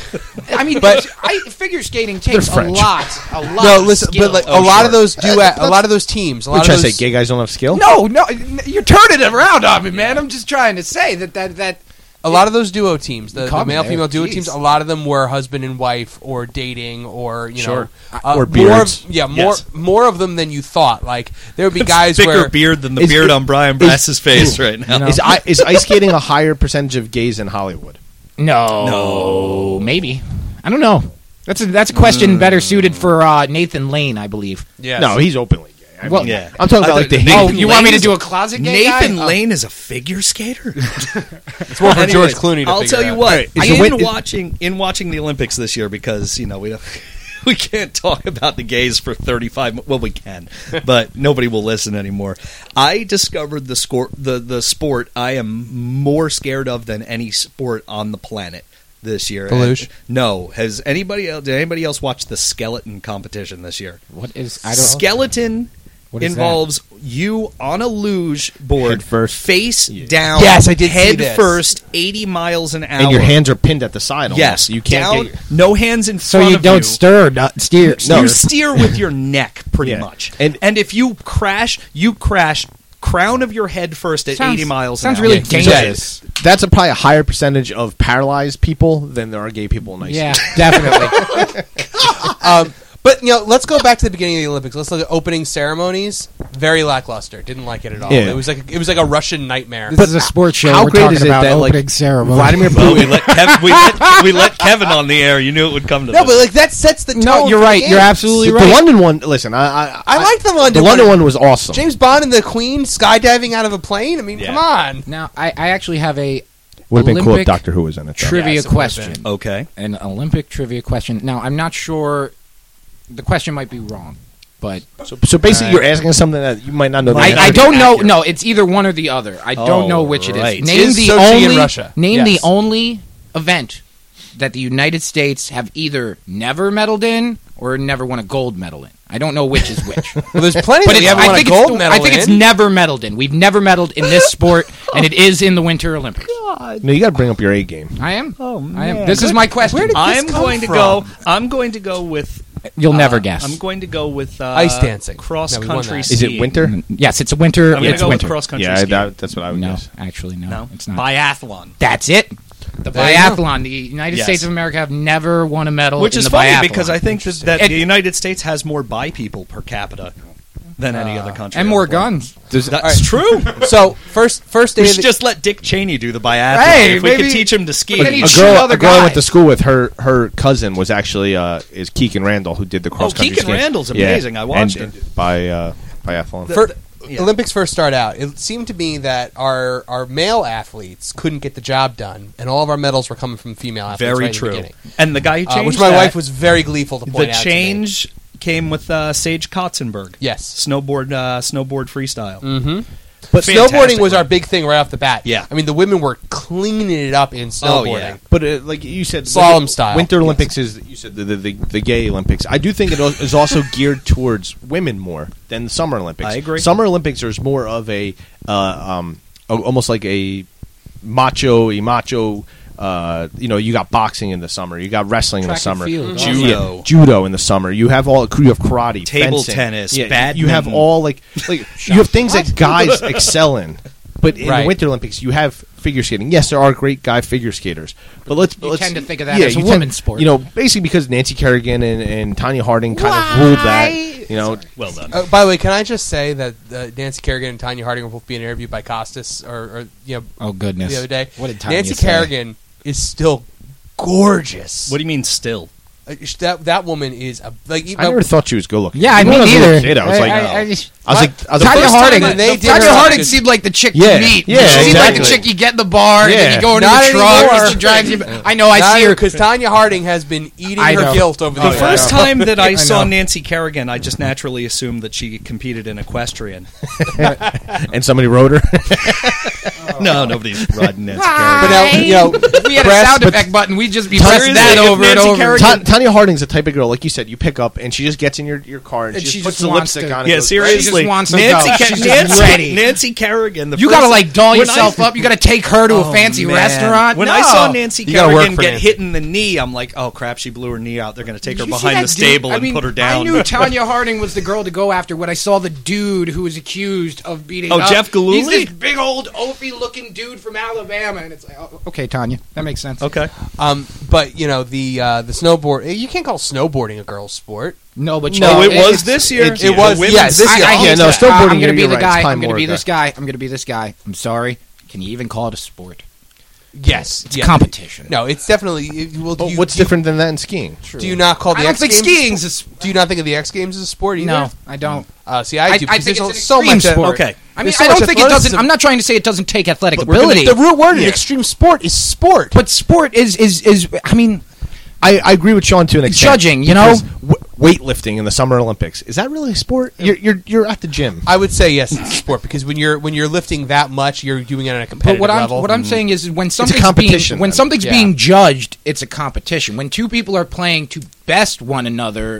I mean, But- figure skating takes a French. lot. No, of listen, skill. but like Oh, a lot sure. of those a lot of those teams, a What lot are of you trying those. to say? Gay guys don't have skill? no, you're turning it around on me, man. I'm just trying to say that. A lot of those duo teams, the caught me male-female there. duo Jeez. teams, a lot of them were husband and wife or dating or Sure. know Or more beards. more of them than you thought. Like there would be guys Thicker where beard than the Is- beard on Brian Brass's face right now. Is ice skating a higher percentage of gays in Hollywood? No, maybe. I don't know. That's a question better suited for Nathan Lane, I believe. yes. No, he's openly gay. I Well, mean, yeah. I'm talking about like the Nathan Oh, hand. you want me to Lane's- do a closet gay guy? Nathan Oh. Lane is a figure skater. It's more for George Clooney to I'll figure tell you out. what. Right, is the win- In watching the Olympics this year, because we don't, we can't talk about the gays for 35. Well, we can, but nobody will listen anymore. I discovered the sport I am more scared of than any sport on the planet this year. The luge? No. Did anybody else watch the skeleton competition this year? What is? I don't. Skeleton What is involves you on a luge board, Head first. face down, Yes, I did see head this. first, 80 miles an hour. And your hands are pinned at the side. Almost. yes, you can't down, get your, no hands in So front you of don't you. stir, not steer. No. You steer with your neck, pretty Yeah. much. And- And if you crash crown of your head first at Sounds- 80 miles sounds an hour. really So dangerous. that's probably a higher percentage of paralyzed people than there are gay people in ice. Yeah, definitely. But let's go back to the beginning of the Olympics. Let's look at opening ceremonies. Very lackluster. Didn't like it at all. Yeah. It was like a Russian nightmare. This is a sports show. how We're great talking is it about that, like, opening ceremony. Vladimir Well, Putin. we let Kevin on the air. You knew it would come to No, this. but like that sets the tone. No, you're for the right. game. You're absolutely The right. London one. Listen, I like the London The London one. one was awesome. James Bond and the Queen skydiving out of a plane. I mean, Yeah. come on. Now, I actually have a Would have been cool if Olympic Doctor Who was in it. Though. trivia Yes, it would've question. been. Okay. An Olympic trivia question. Now, I'm not sure. The question might be wrong, but So basically, you're asking something that you might not know. the Might answer not I to. don't know. accurate. No, it's either one or the other. I don't know which it right. is. Name Is the Sochi in only Russia? Name Yes. the only event that the United States have either never medaled in or never won a gold medal in. I don't know which is which. Well, there's plenty But that we it's, haven't won a gold medal I think it's in. never medaled in. We've never medaled in this sport, and it is in the Winter Olympics. No, you got to bring up your A game. I am. Oh, I am. man. This is my question. Where did I'm this come going to from? go. I'm going to go with. You'll never guess. I'm going to go with Ice dancing. cross No, we won country. that. Is it winter? Yes, it's a winter. I'm going to It's go winter. with cross country. Yeah, that's what I would No, guess. actually, no. No, It's not. biathlon. That's it. The There you biathlon. The United Yes. States of America have never won a medal Which in is the funny biathlon. because I think that It- the United States has more bi people per capita than any other country. and on more the planet. guns. That's true. So first day We of should the, just let Dick Cheney do the biathlon. Hey, if we maybe- could teach him to ski. But then he'd A shoot girl, other a girl I went to guys. school with, her cousin was actually is Keegan Randall, who did the cross country. Keegan Randall's amazing. I watched and it. biathlon. Yeah. Olympics first start out, it seemed to me that our male athletes couldn't get the job done, and all of our medals were coming from female athletes. Very right in the true. beginning. And the guy who changed Which my that, wife was very gleeful to point the out. to me. change came with Sage Kotzenberg. Yes. Snowboard freestyle. Mm-hmm. But Snowboarding was our big thing right off the bat. Yeah. I mean, the women were cleaning it up in snowboarding. Oh, yeah. But like you said, Slalom style. Winter Olympics is you said the gay Olympics. I do think it is also geared towards women more than the Summer Olympics. I agree. Summer Olympics is more of a almost like a macho. You got boxing in the summer. You got wrestling in the Track and summer. field. Judo. Yeah, judo in the summer. You have karate, Table fencing. tennis, Yeah, badminton. You have all like you have things that guys excel in. But in Right. the Winter Olympics, you have figure skating. Yes, there are great guy figure skaters, but let's tend to think of that as a you women's sport. Basically because Nancy Kerrigan and Tanya Harding kind of ruled that. Well done. By the way, can I just say that Nancy Kerrigan and Tanya Harding were both being interviewed by Costas Oh goodness! the other day. What did Tanya Nancy say? Kerrigan is still gorgeous. What do you mean still? That woman is I never thought she was good looking. Yeah, I Even mean when I was a little neither. kid, I was like, I just- Tanya first time Harding. when they did Tanya her- Harding seemed like the chick Yeah, you meet. yeah, she seemed like the exactly. chick you get in the bar, and then Yeah. you go into Not the truck, anymore. and she drives you. I know. I see her. because Tanya Harding has been eating I her know. guilt over The the first years. time that I saw know. Nancy Kerrigan, I just naturally assumed that she competed in equestrian. and somebody wrote her. No, nobody's riding Nancy But Kerrigan. now, we had a brass- sound but- effect button. We'd just be Seriously, pressing that if over and Nancy over. Kerrigan- Tanya Harding's the type of girl, like you said, you pick up and she just gets in your car and And she she just puts just the wants lipstick to- on. And Yeah, goes, seriously. She just wants to Nancy, go. Ke- She's just Nancy, ready. Nancy Kerrigan. You gotta like doll when yourself up. You gotta take her to a Oh, fancy man. restaurant. When No. I saw Nancy You gotta work Kerrigan for get Nancy. hit in the knee, I'm like, oh crap, she blew her knee out. They're going to take her Did you see behind that the dude? stable I and mean, put her down. I knew Tanya Harding was the girl to go after when I saw the dude who was accused of beating Oh, up. Jeff Gillooly? He's this big old Opie-looking dude from Alabama, and it's like, oh, okay, Tanya, that makes sense. Okay. But the snowboard. You can't call snowboarding a girl's sport. No, but No, it was it's- this year. it was- The yes, this women's- year. I hate Yeah, no, that. snowboarding, I'm you're gonna be the right, it's guy. probably I'm gonna more be guy. this guy. I'm gonna be this guy. I'm sorry. Can you even call it a sport? Yes, It's competition. No, it's definitely. What's different than that in skiing? Do you not call the I don't X think Games? skiing's a sport. Do you not think of the X Games as a sport either? No, I don't. See, I do. I because think there's it's an so extreme much. sport. Okay. I mean, There's so I don't much think it doesn't. athleticism. I'm not trying to say it doesn't take athletic We're gonna- ability. The real word in Yeah. extreme sport is sport. But sport is. I mean, I agree with Sean to an extent. judging, you know? because weightlifting in the Summer Olympics, is that really a sport? You're at the gym. I would say yes, it's a sport because when you're lifting that much, you're doing it on a but competitive level. what I'm saying is when something's competition, being then. being judged, it's a competition. When two people are playing to best one another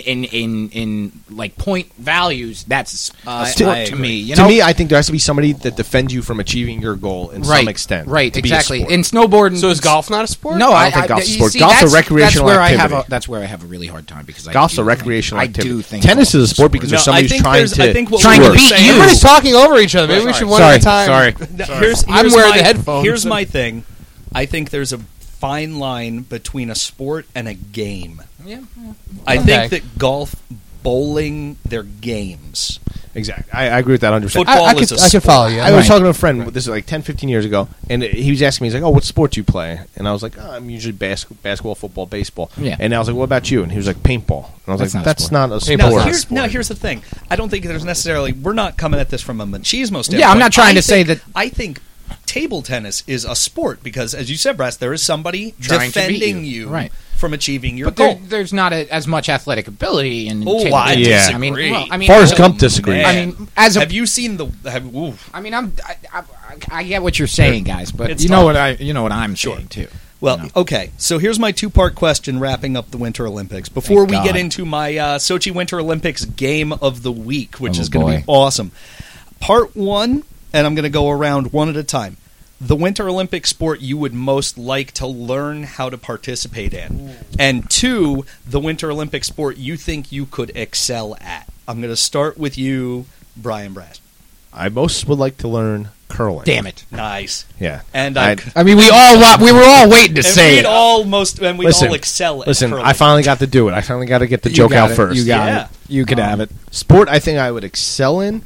in like point values, that's a sport to me. You to know? me, I think there has to be somebody that defends you from achieving your goal in some extent. Right, to be a exactly. sport. In snowboarding, So is golf not a sport? No, I don't think golf's a you sport. see, Golf's a that's- recreational activity. That's where I have a really hard time because Golf's I a do recreational think, activity. I do think Tennis golf is a sport because there's No, somebody I who's think trying there's- to I think what trying we to were beat saying- you. Everybody's talking over each other. Maybe we should one at a time. Sorry. Here's I'm wearing my, the headphones. Here's my thing. I think there's a fine line between a sport and a game. Yeah. I Okay. think that golf, bowling, they're games. Exactly. I agree with that 100%. Football I is could a I could follow you. I was Right. talking to a friend, this is like 10, 15 years ago, and he was asking me, he's like, oh, what sport do you play? And I was like, oh, I'm usually basketball, football, baseball. Yeah. And I was like, what about you? And he was like, paintball. And I was That's like, not a that's sport. not a sport. Paintball's Now, here's the thing. I don't think there's necessarily. We're not coming at this from a machismo standpoint. Yeah, I'm not trying I to say think- that- I think table tennis is a sport because, as you said, Brass, there is somebody Trying to beat defending you. you Right. from achieving your But goal. there's not as much athletic ability in Oh, table I tennis. disagree. I mean, Forrest Gump disagrees. man. I mean, as a have you seen the? Ooh. I mean, I get what you're saying, guys, but It's you know tough. what I'm saying too. Well, You know? okay. So here's my two-part question wrapping up the Winter Olympics. Before Thank we get God. into my Sochi Winter Olympics game of the week, which Oh, is going to be boy. awesome. Part one, and I'm going to go around one at a time. The Winter Olympic sport you would most like to learn how to participate in. And two, the Winter Olympic sport you think you could excel at. I'm going to start with you, Brian Brass. I most would like to learn curling. Damn it! Nice. Yeah. And I- I mean, we were all waiting to and say we'd it. all excel at Listen, curling. I finally got to do it. I finally got to get the joke out first. You got Yeah. it. You could have it. Sport I think I would excel in.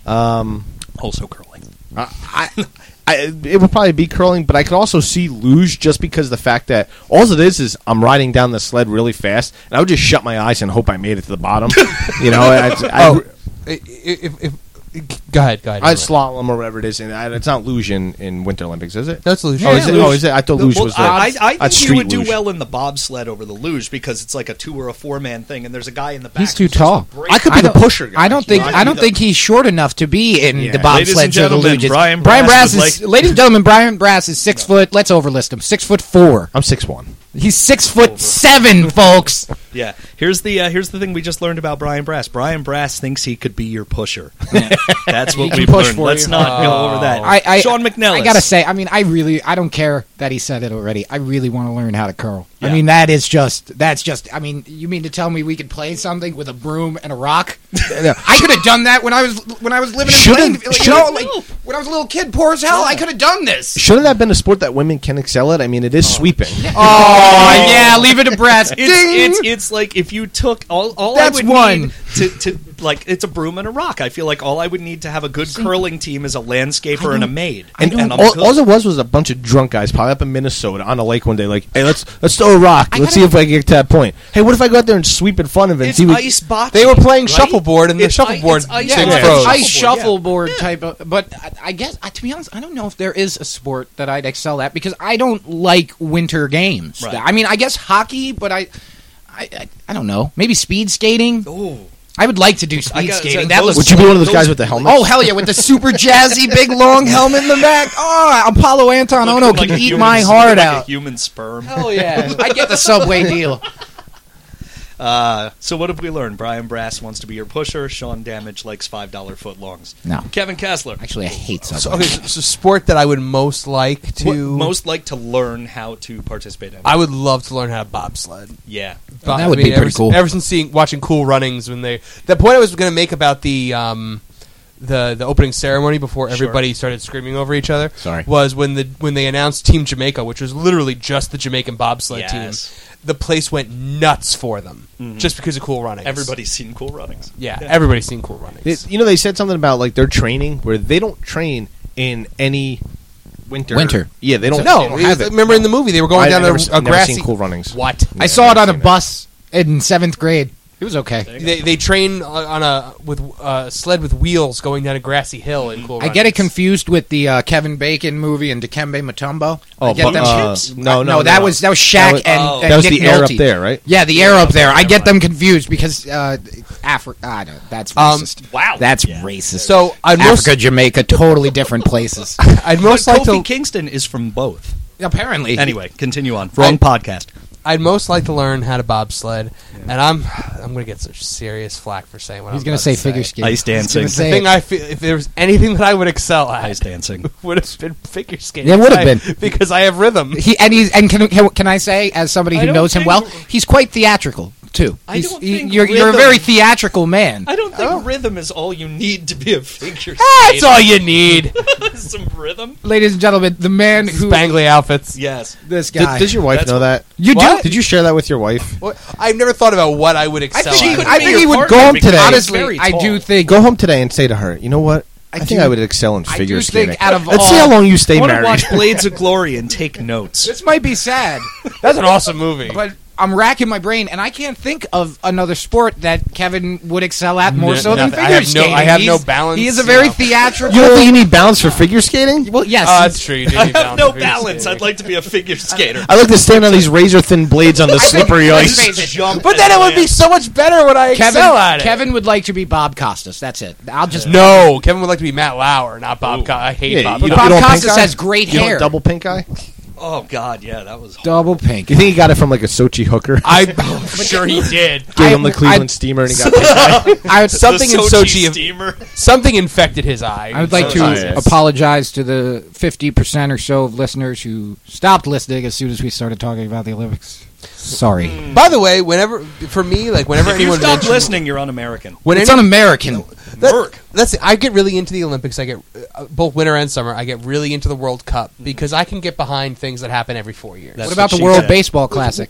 Also curling. It would probably be curling, but I could also see luge just because the fact that all it is I'm riding down the sled really fast, and I would just shut my eyes and hope I made it to the bottom. You know, If go ahead. I'd slalom or whatever it is, and it's not luge in Winter Olympics, is it? That's luge. Oh, is it? Oh, is it? I thought luge Well, was. I that's think you street would do luge. well in the bobsled over the luge because it's like a 2 or a 4-man thing, and there's a guy in the back. He's too who's just tall. breaking- I could be the pusher guy. I don't think he's short enough to be in Yeah. the Ladies bobsleds and or the gentlemen, luges. Brian Brass Brass is, would like- ladies and gentlemen, Brian Brass is 6 foot. Let's overlist him. 6'4". I'm 6'1". He's 6'7", folks. Yeah. Here's the thing we just learned about Brian Brass. Brian Brass thinks he could be your pusher. That's what He we've can push learned. for Let's you. not go over that. Sean McNellis. I gotta say, I mean, I don't care that he said it already. I really want to learn how to curl. Yeah. I mean, that's just. I mean, you mean to tell me we could play something with a broom and a rock? I could have done that when I was living in Shouldn't- Plainfield. You know, like when I was a little kid, poor as hell. I could have done this. Shouldn't that have been a sport that women can excel at? I mean, it is sweeping. Oh yeah, leave it to Brass. Ding! It's like if you took all That's I would one. need to like it's a broom and a rock. I feel like all I would need to have a good curling team is a landscaper and a maid. And I'm all good. it was a bunch of drunk guys probably up in Minnesota on a lake one day, like, hey, let's throw a rock. Let's gotta- see if I can get to that point. Hey, what if I go out there and sweep in front of it and It's see what ice bocce. They were playing right? shuffleboard, and the It's shuffleboard ice thing bocce. froze. Ice Shuffleboard, shuffleboard type of, but I guess to be honest, I don't know if there is a sport that I'd excel at because I don't like winter games. Right. I mean, I guess hockey, but I don't know. Maybe speed skating. Ooh. I would like to do speed gotta skating. say, That those- looks. Would you be one of those Those- guys with the helmet? Oh hell yeah! With the super jazzy big long helmet in the back. Oh, Apollo Anton Ono Looking can like a eat human- my heart like out. A human sperm. Hell yeah! I get the Subway deal. So what have we learned? Brian Brass wants to be your pusher. Sean Damage likes $5 footlongs. No, Kevin Kessler. actually, I hate Subway. So, okay, so sport that I would most like What to most like to learn how to participate in. I would love to learn how to bobsled. Yeah. That would be pretty cool. Ever since watching Cool Runnings, when the point I was going to make about the opening ceremony before everybody started screaming over each other, Sorry. was when they announced Team Jamaica, which was literally just the Jamaican bobsled Yes. team. The place went nuts for them just because of Cool Runnings. Everybody's seen Cool Runnings. yeah, everybody's seen Cool Runnings. They said something about like their training where they don't train in any Winter. Yeah, they don't. No, they don't have it. remember in the movie they were going down I've a never grassy. seen Cool Runnings. What? I saw it on a bus in 7th grade. It was okay. They train on a sled with wheels going down a grassy hill in Cool I Runnings. get it confused with the Kevin Bacon movie and Dikembe Mutombo. I get them. No, that was Shaq and that was Nick the air Nolte. up there, right? Yeah, the air up there. I get them confused because Africa. That's racist. Wow. That's racist. So Africa, Jamaica, totally different places. I'd most But like Kofi to. Kingston is from both. Apparently. Anyway, continue on. Wrong podcast. I'd most like to learn how to bobsled, and I'm going to get such serious flack for saying what He's I'm going about to say to figure skating. Ice dancing. He's The gonna thing say I feel, if there was anything that I would excel at, Ice dancing. would have been figure skating. Yeah, it would have been. because I have rhythm. Can I say, as somebody I who don't knows him think- well, he's quite theatrical too. I don't think you're a rhythm- very theatrical man. I don't think rhythm is all you need to be a figure skater. That's all you need. Some rhythm. Ladies and gentlemen, the man who Spangly outfits. Yes. this guy. Does your wife That's know that? you What? do? Did you share that with your wife? What? I've never thought about what I would excel think- at. I think he your would partner go home because today. he's very Honestly, I tall. do think. Go home today and say to her, you know what? I think do- I would excel in I figure do skating. think out of Let's all- see how long you I stay want to married. watch Blades of Glory and take notes. This might be sad, That's an awesome movie. but I'm racking my brain, and I can't think of another sport that Kevin would excel at more so than nothing. I figure have no- skating. I have no He's- balance, He is a you very know. theatrical. You don't think you need balance for figure skating? Well, yes. That's true. You do I need have balance no for figure balance. skating. I'd like to be a figure skater. I like to stand on these razor thin blades on the slippery let's ice. face it, Jump But then and it would be land. so much better when I excel at it. Kevin would like to be Bob Costas. That's it. I'll just No, Kevin would like to be Matt Lauer, not Bob. I hate Yeah, Bob. you But don't- Costas. Bob don't Costas pink eye? has great You don't hair. double pink eye? Oh God, yeah, that was. Double pink. You think he got it from like a Sochi hooker? I'm sure he did. Gave him the Cleveland I- steamer and he got pink eye? I would, Something in the Sochi, steamer. something infected his eye. I would like to Yes. apologize to the 50% or so of listeners who stopped listening as soon as we started talking about the Olympics. Sorry. By the way, whenever for me, like whenever If you anyone stop mentions, listening, you're un-American. when It's any- un-American. that's it. I get really into the Olympics. I get both winter and summer. I get really into the World Cup because I can get behind things that happen every 4 years. That's What about what the she World said. Baseball Classic?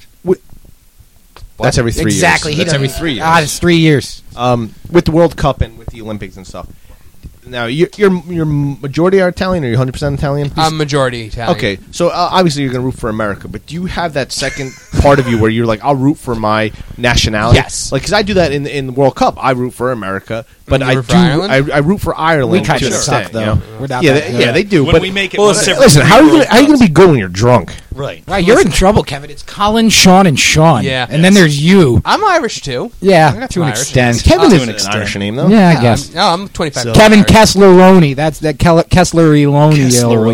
That's every 3 years. Exactly. That's every 3 years. It's 3 years. With the World Cup and with the Olympics and stuff. Now, you're majority are Italian, or you're 100% Italian? I'm majority Italian. Okay, so obviously you're going to root for America, but do you have that second part of you where you're like, I'll root for my nationality? Yes. Like, because I do that in the World Cup. I root for America, but You I root for do. Ireland? I root for Ireland. We kind to of an suck, extent, though. you know? We're not Yeah, that good. they do. When but we make it, Well, once every listen, 3 how are you World going to Cups. be good when you're drunk? Right. Right, you're in trouble, Kevin. It's Colin, Sean, and Sean. Yeah. And then there's you. I'm Irish too. Yeah, got to some an Irish. extent. Kevin to is an an extent. Irish name, though. Yeah, I guess. I'm 25. So- Kevin Irish. Kessleroni. That's that Kessleroni.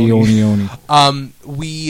Kessleroni. We,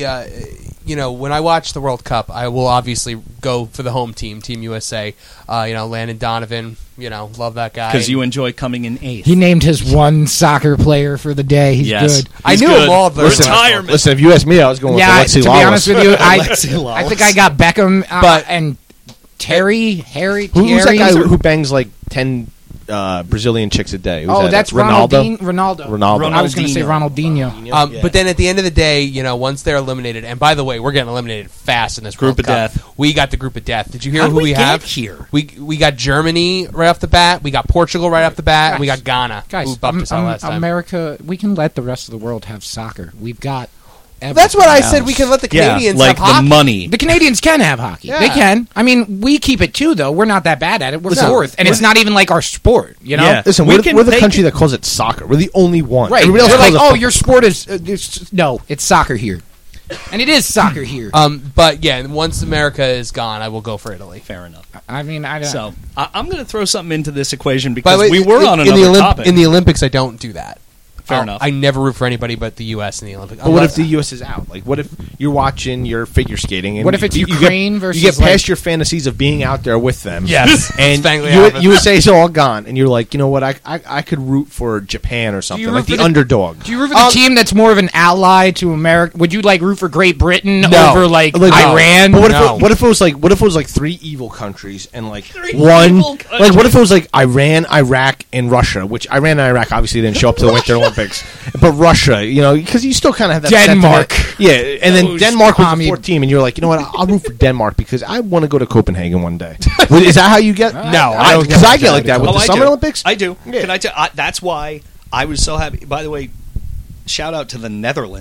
when I watch the World Cup, I will obviously go for the home team, Team USA. Landon Donovan, love that guy. Because you enjoy coming in eighth. He named his one soccer player for the day. He's Yes. good. I He's knew good. him all the Retirement. Listen, if you asked me, I was going with Yeah, Alexi to be Lalas. honest with you, Alexi Lalas. I think I got Beckham But- and Harry. Who's that Thierry? guy who bangs like 10 Brazilian chicks a day? Who's Oh, that? that's Ronaldo. Ronaldo. I was going to say Ronaldinho. Yeah. But then at the end of the day, once they're eliminated, and by the way, we're getting eliminated fast in this Group World of Cup. death. We got the group of death. Did you hear How who did we get have here? We got Germany right off the bat. We got Portugal right off the bat, and we got Ghana. Guys, who bumped us out last time. America, we can let the rest of the world have soccer. We've got That's what I everything said. We else. can let the Yeah, Canadians like have the hockey. money. The Canadians can have hockey. Yeah. They can. I mean, we keep it too, though. We're not that bad at it. We're Listen, fourth, and it's not even like our sport. You know, Yeah. Listen, We we're, can we're the make country it- that calls it soccer. We're the only one. right? Everybody else They're calls like, it oh, football. your sport is no, it's soccer here, and it is soccer here. But yeah, once America is gone, I will go for Italy. Fair enough. I mean, I don't. So I'm going to throw something into this equation By because the way, we were on another topic. in the Olympics. I don't do that. Fair enough. I never root for anybody but the U.S. in the Olympics. But what if the U.S. is out? Like, what if you're watching your figure skating? And What if it's you Ukraine get, versus, You get past like- your fantasies of being out there with them. Yes. and Spangly outfits. USA is all gone, and you're like, you know what? I could root for Japan or something, root like for the the- underdog. Do you root for the team that's more of an ally to America? Would you like root for Great Britain No. over like Like, no. Iran? But what if, No. what if it was like? What if it was like 3 evil countries and like evil one? countries. Like, what if it was like Iran, Iraq, and Russia? Which Iran and Iraq obviously didn't show up to the Winter Olympics, but Russia, because you still kind of have that Denmark. sentiment. Yeah, and then Those Denmark was the commie- fourth team, and you're like, you know what? I'll root for Denmark because I want to go to Copenhagen one day. Is that how you get? No, I don't because get I get like that with Oh, the I Summer do. Olympics. I do. Yeah. Can I tell? That's why I was so happy. By the way, shout out to the Netherlands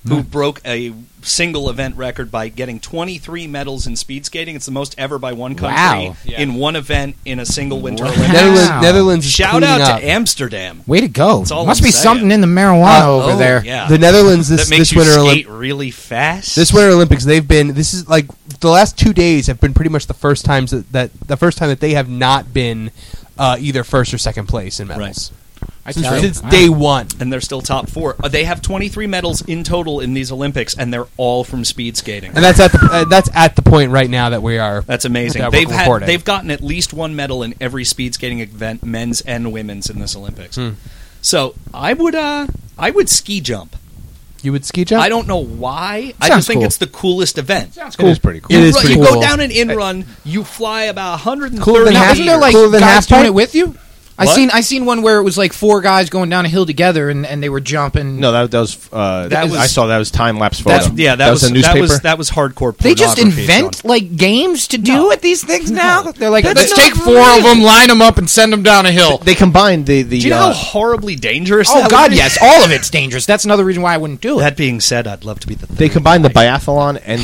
who broke a single event record by getting 23 medals in speed skating. It's the most ever by one country Wow. in one event in a single Winter Wow. Olympics. Netherlands is Shout cleaning out up. to Amsterdam. Way to go! That's all Must I'm be saying. something in the marijuana over Oh, there. Yeah. The Netherlands that makes this you Winter skate Olympics. really fast. This Winter Olympics, this is like the last 2 days have been pretty much the first times that they have not been either first or second place in medals I tell you. since Wow. day one. and they're still top 4. They have 23 medals in total in these Olympics, and they're all from speed skating. And that's at the point right now that we are. That's amazing. that we're recording. They've gotten at least one medal in every speed skating event, men's and women's, in this Olympics. So I would ski jump. You would ski jump? I don't know why. I Sounds just think cool. it's the coolest event. Sounds It is pretty cool. It is You pretty go cool. down an in run, you fly about 130 Cooler than Now, half- isn't there like Cooler than guys half doing pipe? it with you? What? I seen one where it was like 4 guys going down a hill together and they were jumping. No, that was. That was- I saw that was time lapse photo. that was a newspaper. that was hardcore. They just pornography, invent Sean. like games to do No. at these things now. They're like, That's let's not take 4 of them, line them up, and send them down a hill. They combined the. Do you know how horribly dangerous? Oh that God, would be? yes, all of it's dangerous. That's another reason why I wouldn't do it. That being said, I'd love to be the. They third combined the guy. biathlon and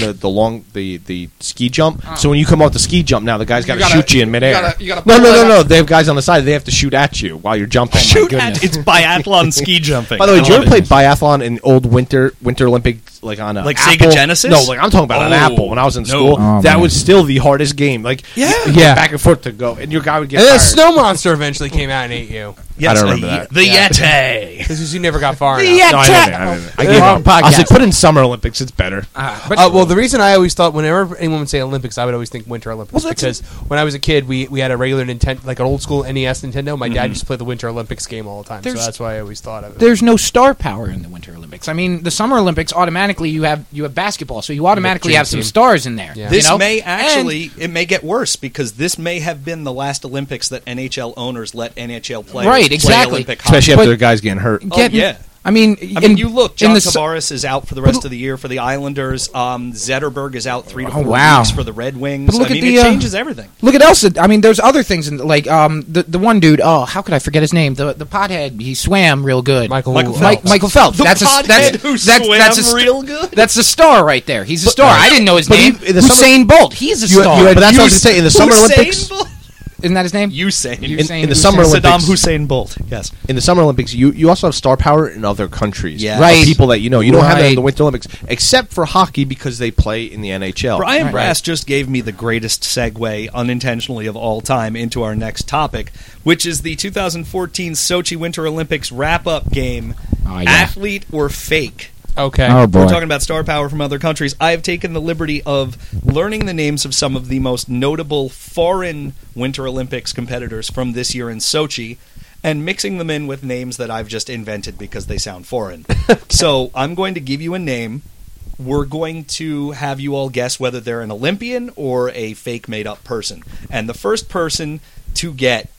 the ski jump. So when you come off the ski jump, now the guy's got to gotta- shoot you in midair. you gotta no, pull it no. They have guys on the side. They have to shoot at you while you're jumping. Shoot goodness. at, it's biathlon ski jumping. By the way, I did you love ever play it. biathlon in old winter Olympics, like on a Like Apple? Sega Genesis? No, like I'm talking about an Oh, Apple. When I was in no. school, Oh, that man. was still the hardest game. Like Yeah. you Yeah. back and forth to go, and your guy would get And then tired. Snow Monster eventually came out and ate you. Yes, I don't remember that. The Yeti. Because you never got far enough. Yeah. No, I didn't. I gave Wrong up. I was podcast. like, put in Summer Olympics. It's better. Well, the reason I always thought whenever anyone would say Olympics, I would always think Winter Olympics Well, that's because when I was a kid, we had a regular Nintendo, like an old school NES Nintendo. My dad used to play the Winter Olympics game all the time, so There's- that's why I always thought of it. There's no star power in the Winter Olympics. I mean, the Summer Olympics automatically you have basketball, so you automatically dream have some team. stars in there. Yeah. you This know? may And- actually, it may get worse because this may have been the last Olympics that NHL owners let NHL players Right, play exactly. Olympic hockey. Especially But- after the guys getting hurt. Oh, Getting- yeah. I mean, I mean, you look. John in the su- Tavares is out for the rest of the year for the Islanders. Zetterberg is out 3 to 4 wow. weeks for the Red Wings. But look I at mean, the, it changes everything. Look at else. I mean, there's other things in like the one dude. Oh, how could I forget his name? The pothead. He swam real good. Michael Phelps. Michael Phelps. The That's pothead a who that's swam real good. That's a star right there. He's a star. I didn't know his but name. in the summer- Usain Bolt. He's a star. but that's what I was going to say. In the Summer Olympics, Isn't that his name? Usain. in the Summer Saddam Olympics, Hussein Bolt. Yes. in the Summer Olympics, you also have star power in other countries. Yeah. Of Right. people that you know. You don't have that in Right. the Winter Olympics, except for hockey because they play in the NHL. Brian Right. Brass just gave me the greatest segue, unintentionally, of all time into our next topic, which is the 2014 Sochi Winter Olympics wrap-up game, Oh, yeah. Athlete or Fake. Okay. Oh boy. We're talking about star power from other countries. I have taken the liberty of learning the names of some of the most notable foreign Winter Olympics competitors from this year in Sochi and mixing them in with names that I've just invented because they sound foreign. So I'm going to give you a name. We're going to have you all guess whether they're an Olympian or a fake made-up person. And the first person to get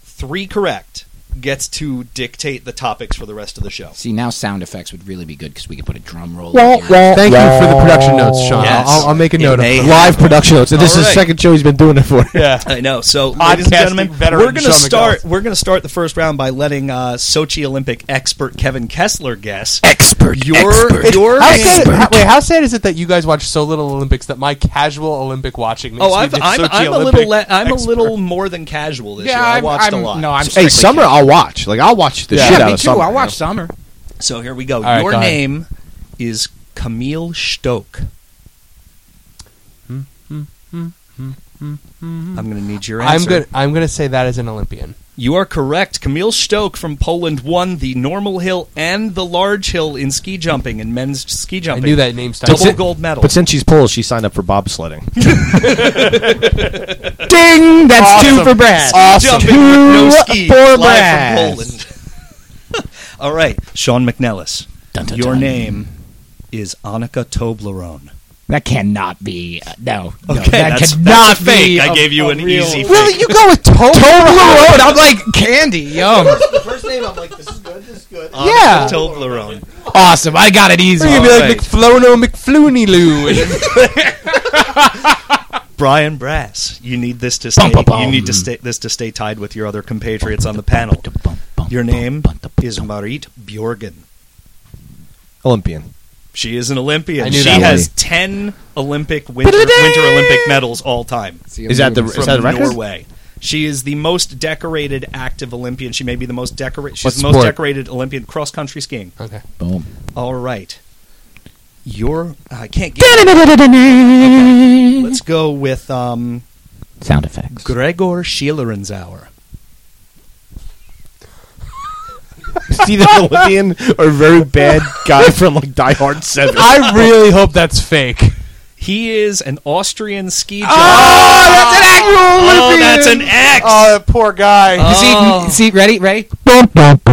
3 correct gets to dictate the topics for the rest of the show. See, now sound effects would really be good because we could put a drum roll. Thank you for the production notes, Sean. Yes. I'll make a It note of may it. have- Live production notes. And this All is the right. second show he's been doing it for. Yeah. I know. So, ladies and Podcasting gentlemen, veteran we're going to Sean start. McDowell. We're going to start the first round by letting Sochi Olympic expert Kevin Kessler guess. Expert. Your How name. sad, how sad is it that you guys watch so little Olympics that my casual Olympic watching makes Oh, me I'm the I'm, Sochi I'm a Olympic little I'm a expert? little more than casual this Yeah, year. I watched a lot. No, I'm Hey, strictly Summer, kidding. I'll watch. Like, I'll watch the Yeah. shit Yeah, out me of too. Summer. I watch Summer. So here we go. right, Your go ahead. name is Camille Stoke. I'm going to need your answer. I'm gonna say that as an Olympian. You are correct. Camille Stoke from Poland won the normal hill and the large hill in ski jumping and men's ski I jumping. knew that name started. Double gold medal. But since she's Polish, she signed up for bobsledding. Ding! That's Awesome. 2 for Brad. Awesome. Jumping with no Two skis, for live Brad. from Poland. All right, Sean McNellis. Dun, dun, Your dun. name is Annika Toblerone. That cannot be. No. Okay, that that's cannot a fake. be. I gave you an easy fake. Really, you go with Toblerone. I'm like candy. Yum. The first name, I'm like, this is good, this is good. Annika Yeah. Toblerone. Awesome. I got it easy. You're gonna be All like right. McFlono McFlooney Loo. Brian Brass, you need this to stay. Bum, bum, bum. You need to stay this to stay tied with your other compatriots on the panel. Your name is Marit Bjorgen. Olympian. She is an Olympian. I knew She that has one. 10 Winter Olympic medals all time. Is that the From record? Norway. She is the most decorated active Olympian. She may be the most decorated. She's What the most sport? decorated Olympian cross country skiing. Okay. Boom. All right. I can't get. Okay. Let's go with Sound effects. Gregor Schielerenzauer. Is he the Olympian or a very bad guy from like Die Hard 7? I really hope that's fake. He is an Austrian ski jumper. that's an actual Oh, that's an X. Oh, that poor guy. See, ready? Great. Great.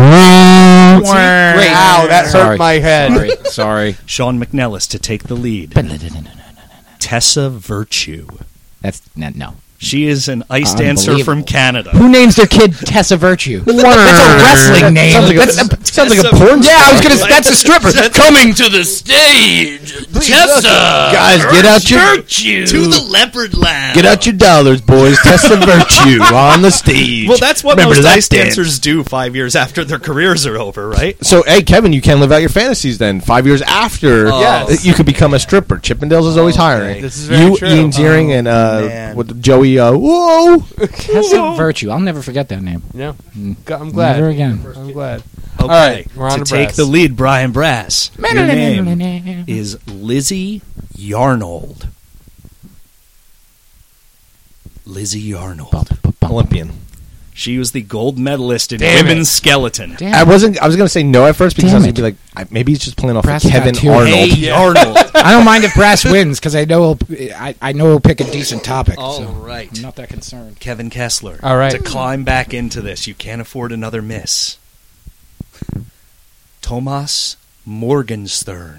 Ow, that hurt Sorry. my head. Sorry. Sean McNellis to take the lead. Tessa Virtue. That's no. She is an ice dancer Unbelievable. from Canada. Who names their kid Tessa Virtue? That's a wrestling name. Sounds like a porn Yeah, I was star. gonna. That's a stripper coming to the stage. Tessa, Guys, get out your Virtue To the Leopard Lounge. get out your dollars, boys. Test the virtue on the stage. Well, that's what Remember most that ice dance. dancers do 5 years after their careers are over, right? So, hey, Kevin, you can live out your fantasies then. 5 years after, Yes. you could become a stripper. Chippendales is always hiring. This is very you, true. Ian Ziering, and man. with Joey. Whoa! Tessa Virtue. I'll never forget that name. No, I'm glad. Never again. I'm glad. Okay, right, we're on to to take Brass. the lead, Brian Brass. Your name is Lizzie Yarnold. Lizzie Yarnold. Olympian. She was the gold medalist in Damn women's skeleton. Damn. I was gonna say no at first because Damn I was gonna it. be like, maybe he's just playing off Brass of Kevin got two. Arnold. Hey, Arnold. I don't mind if Brass wins because I know he'll pick a decent topic. All so right. I'm not that concerned. Kevin Kessler. All right. To climb back into this, you can't afford another miss. Thomas Morgenstern.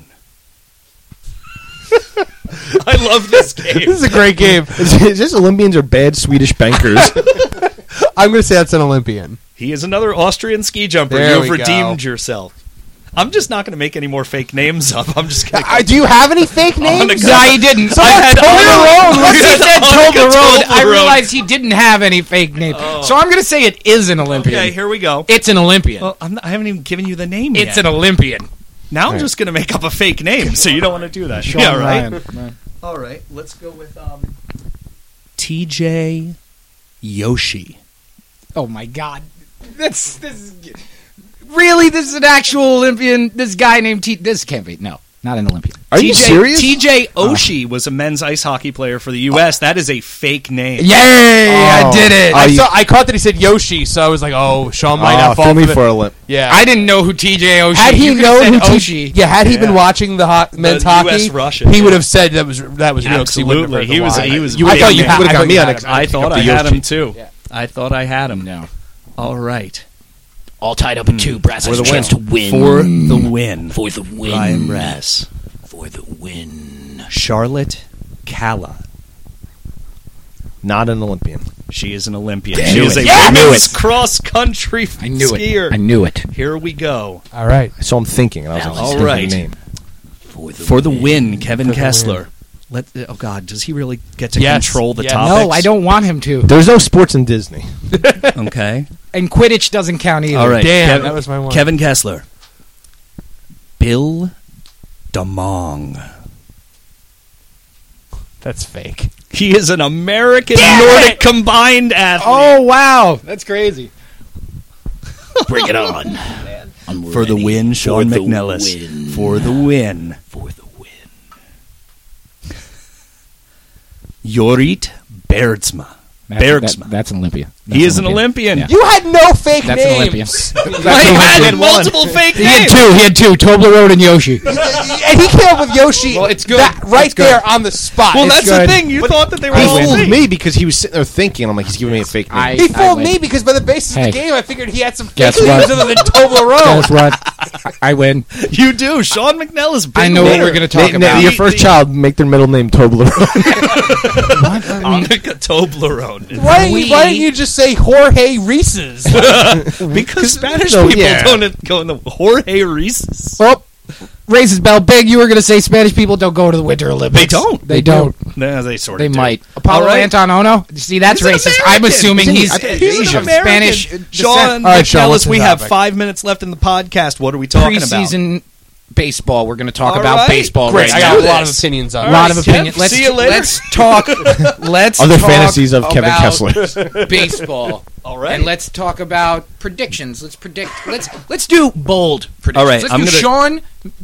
I love this game. This is a great game. Is this Olympians or bad Swedish bankers? I'm going to say that's an Olympian. He is another Austrian ski jumper. There You we have go. redeemed yourself. I'm just not going to make any more fake names up. I'm just going to. Do you have any fake names? Annika. No, he didn't. I had Toblerone. Once he Annika said Toblerone, I Toblerone. realized he didn't have any fake names. So I'm going to say it is an Olympian. Okay, here we go. It's an Olympian. Well, I haven't even given you the name yet. It's an Olympian. Now I'm just going to make up a fake name, so you don't want to do that. Sean Yeah, right? Ryan. All right, let's go with TJ Yoshi. Oh my God, this is really this is an actual Olympian. This guy named This can't be. No, not an Olympian. Are you serious? TJ Oshie was a men's ice hockey player for the U.S. That is a fake name. Yay! I did it. I caught that he said Yoshi, so I was like, oh, Sean might not fall fill me for the- for a lip. Yeah. I didn't know who TJ Oshie. had he You could've known said who Oshie. had he been watching the men's hockey, US-Russia, he would yeah. have said that was real. 'Cause he wouldn't have Absolutely. heard the He was- line. he was I big thought you man. had. Would've got me you on had it. him. I thought I had him too. I thought I had him. No. All right. All tied up at 2. Brass has For a the chance to win. For the win. For the win. Brian Brass. For the win. Charlotte Calla. Not an Olympian. She is an Olympian. Damn She it. is a Yes! women's cross-country I knew skier. it. I knew it. Here we go. All right. So I'm thinking, and I was like, All just thinking right. the name. For the win, Kevin For the Kessler. Oh God, does he really get to Yes. control the Yes. topics? No, I don't want him to. There's no sports in Disney. Okay. And Quidditch doesn't count either. All right. Damn, that was my one. Kevin Kessler. Bill DeMong. That's fake. He is an American Damn Nordic it! combined athlete. Oh wow, that's crazy. Bring it on. I'm For the ready. win, Sean For the McNellis. win. For the win. For the win. Jorit Bergsma. Bergsma. That's an Olympian. He is an Olympian. Yeah. You had no fake That's an Olympian. names. I had multiple fake He had names. two. He had two. Toblerone and Yoshi. And he came up with Yoshi. Well, it's good. That, right It's good. there on the spot. Well, It's that's good. the thing. You thought that they were He all fooled fake. me because he was sitting there thinking. I'm like, he's giving me a fake name. He fooled win. me because by the basis of Hey. the game, I figured he had some fake Guess names what? other than Toblerone. Guess what? I win. You do. Sean McNellis. Big I know what winner. we're going to talk about. Your first child, make their middle name Toblerone. Annika Toblerone. Why didn't you just say Jorge Reese's? Because Spanish No, people yeah. don't go in the Jorge Reese's. Oh, raises bell big. You were going to say Spanish people don't go to the Winter Olympics. They don't. They don't. No, they sort of They do. might. Apollo All right. Anton Ono? See, that's He's an racist. I'm American. assuming he's I think He's Asian. an American. Spanish Sean All right, Sean, McNellis, what's the we have topic? 5 minutes left in the podcast. What are we talking about? preseason baseball. We're going to talk All about right. baseball Great. right I now. got a lot of opinions on A lot it. of Kev, opinion. Let's see you later. Let's talk. Let's Other talk fantasies of Kevin about Kessler. baseball. All right. And let's talk about predictions. Let's predict. Let's do bold predictions. All right, Let's I'm do gonna- Sean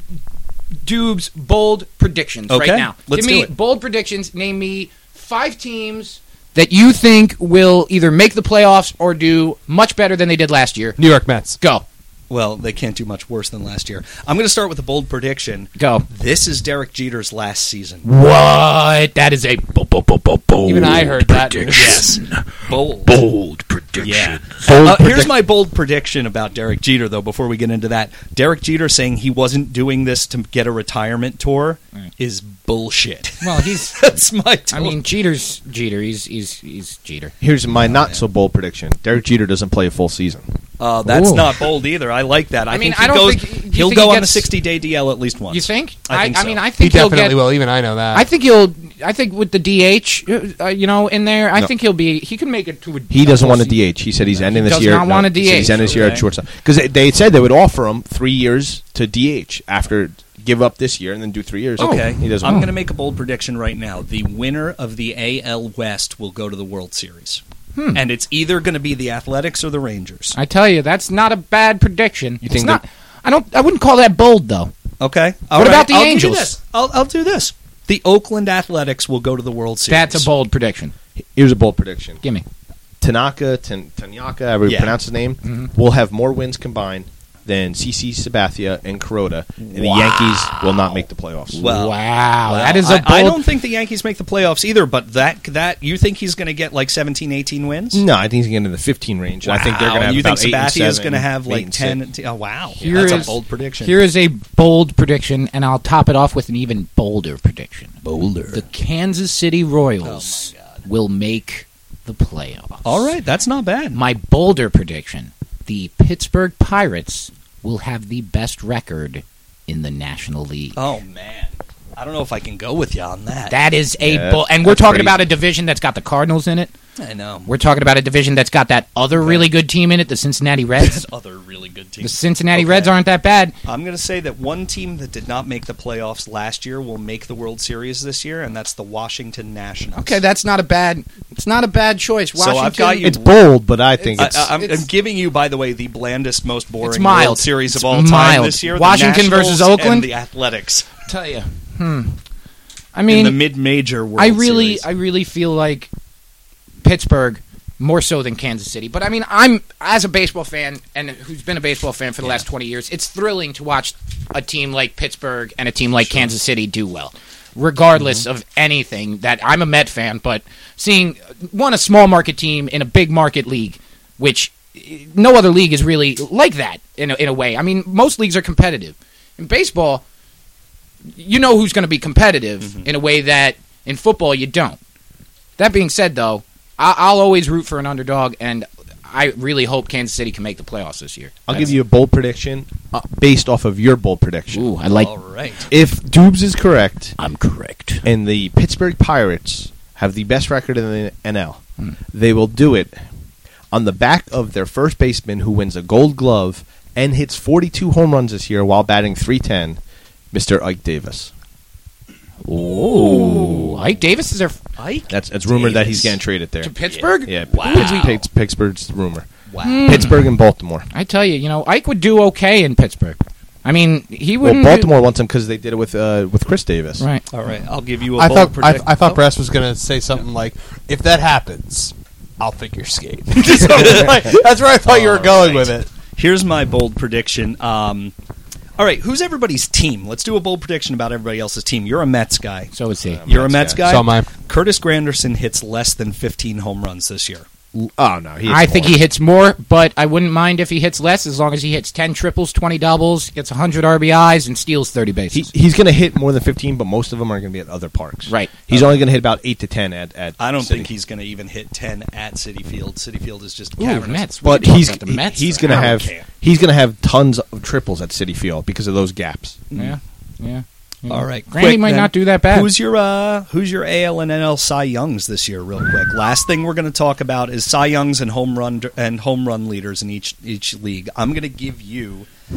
Dube's bold predictions Okay, right now. let's Give me do it. bold predictions. Name me 5 teams that you think will either make the playoffs or do much better than they did last year. New York Mets. Go. Well, they can't do much worse than last year. I'm going to start with a bold prediction. Go. This is Derek Jeter's last season. What? That is a bold Even I heard that. Yes. Bold. Bold prediction. Yeah. Bold Here's my bold prediction about Derek Jeter, though, before we get into that. Derek Jeter saying he wasn't doing this to get a retirement tour is bullshit. Well, he's. That's my I total. mean, Jeter's Jeter. He's Jeter. Here's my not so bold prediction. Derek Jeter doesn't play a full season. That's Ooh. not bold either. I like that. I mean, think he I don't goes, think- you he'll think go he on the gets- 60-day DL at least once. You think? I think so. mean, I He think he'll definitely get. will. Even I know that. I think with the DH, in there, I think he can make it to a. He doesn't want a DH. He said he's ending this does year. not want a he said he's DH. ending this year Okay. at shortstop because they said they would offer him 3 years to DH after give up this year and then do 3 years. Okay. He doesn't. I'm want going to make a bold prediction right now. The winner of the AL West will go to the World Series. And it's either going to be the Athletics or the Rangers. I tell you, that's not a bad prediction. You think it's not? I wouldn't call that bold though. Okay. What about the I'll give you Angels? this. I'll do this. The Oakland Athletics will go to the World Series. That's a bold prediction. Here's a bold prediction. Give me. Tanaka, however you Yeah. pronounce his name, will have more wins combined than CC Sabathia and Kuroda, and the Yankees will not make the playoffs. Well, wow, that is a bold. I don't think the Yankees make the playoffs either, but that you think he's going to get like 17, 18 wins? No, I think he's getting in the 15 range. I think they're going to have you about think 8 and Sabathia is 7, going to have 8 like and 10? 6. Oh, wow. Here That's is- a bold prediction. Here is a bold prediction, and I'll top it off with an even bolder prediction. Boulder. The Kansas City Royals will make the playoffs. All right, that's not bad. My bolder prediction: the Pittsburgh Pirates will have the best record in the National League. Oh, man. I don't know if I can go with you on that. That is a Yeah, bull, and we're that's talking crazy. about a division that's got the Cardinals in it. I know. We're talking about a division that's got that other really good team in it, the Cincinnati Reds. Other really good The teams. Cincinnati Okay. Reds aren't that bad. I'm going to say that one team that did not make the playoffs last year will make the World Series this year, and that's the Washington Nationals. Okay, that's not a bad. It's not a bad choice. So Washington. I've got you. It's bold, but I think it's. I'm it's- giving you, by the way, the blandest, most boring It's mild. World Series It's of all time mild. this year. Washington the versus Nationals Oakland? and the Athletics Tell you. I in mean, the mid-major World I really Series. feel like Pittsburgh more so than Kansas City. But I mean, I'm as a baseball fan and who's been a baseball fan for the last 20 years, it's thrilling to watch a team like Pittsburgh and a team like Kansas City do well. Regardless of anything, that I'm a Met fan, but seeing a small market team in a big market league, which no other league is really like that in a way. I mean, most leagues are competitive. In baseball, you know who's going to be competitive in a way that in football you don't. That being said, though, I'll always root for an underdog, and I really hope Kansas City can make the playoffs this year. I'll give you a bold prediction based off of your bold prediction. Ooh, I like. All right. If Dubes is correct I'm correct. and the Pittsburgh Pirates have the best record in the NL, they will do it on the back of their first baseman who wins a Gold Glove and hits 42 home runs this year while batting .310, Mr. Ike Davis. Ooh, Ike Davis is there Ike That's rumored that he's Davis. getting traded there. to Pittsburgh. Yeah, Wow. Pittsburgh's rumor. Wow. Pittsburgh and Baltimore. I tell you, Ike would do okay in Pittsburgh. I mean, he Well, wouldn't. Baltimore wants him because they did it with Chris Davis. Right. All right. I'll give you a I bold thought prediction. I thought Brass was going to say something like, "If that happens, I'll figure skate." Something like- that's where I thought you were going with it. Here's my bold prediction. All right, who's everybody's team? Let's do a bold prediction about everybody else's team. You're a Mets guy. So is he. You're a Mets guy? So am I. Curtis Granderson hits less than 15 home runs this year. Oh no, I think he hits more, but I wouldn't mind if he hits less as long as he hits 10 triples, 20 doubles, gets 100 RBIs, and steals 30 bases. He's going to hit more than 15, but most of them are going to be at other parks. Right. He's only going to hit about 8 to 10 at. I don't City. think he's going to even hit 10 at City Field. City Field is just Ooh, cavernous. Mets. But We he's talked about the Mets he's for going to hours. have he's going to have tons of triples at City Field because of those gaps. Yeah. All right, Granny quick might then. not do that bad. Who's your AL and NL Cy Youngs this year, real quick? Last thing we're going to talk about is Cy Youngs and home run leaders in each league. I'm going to give you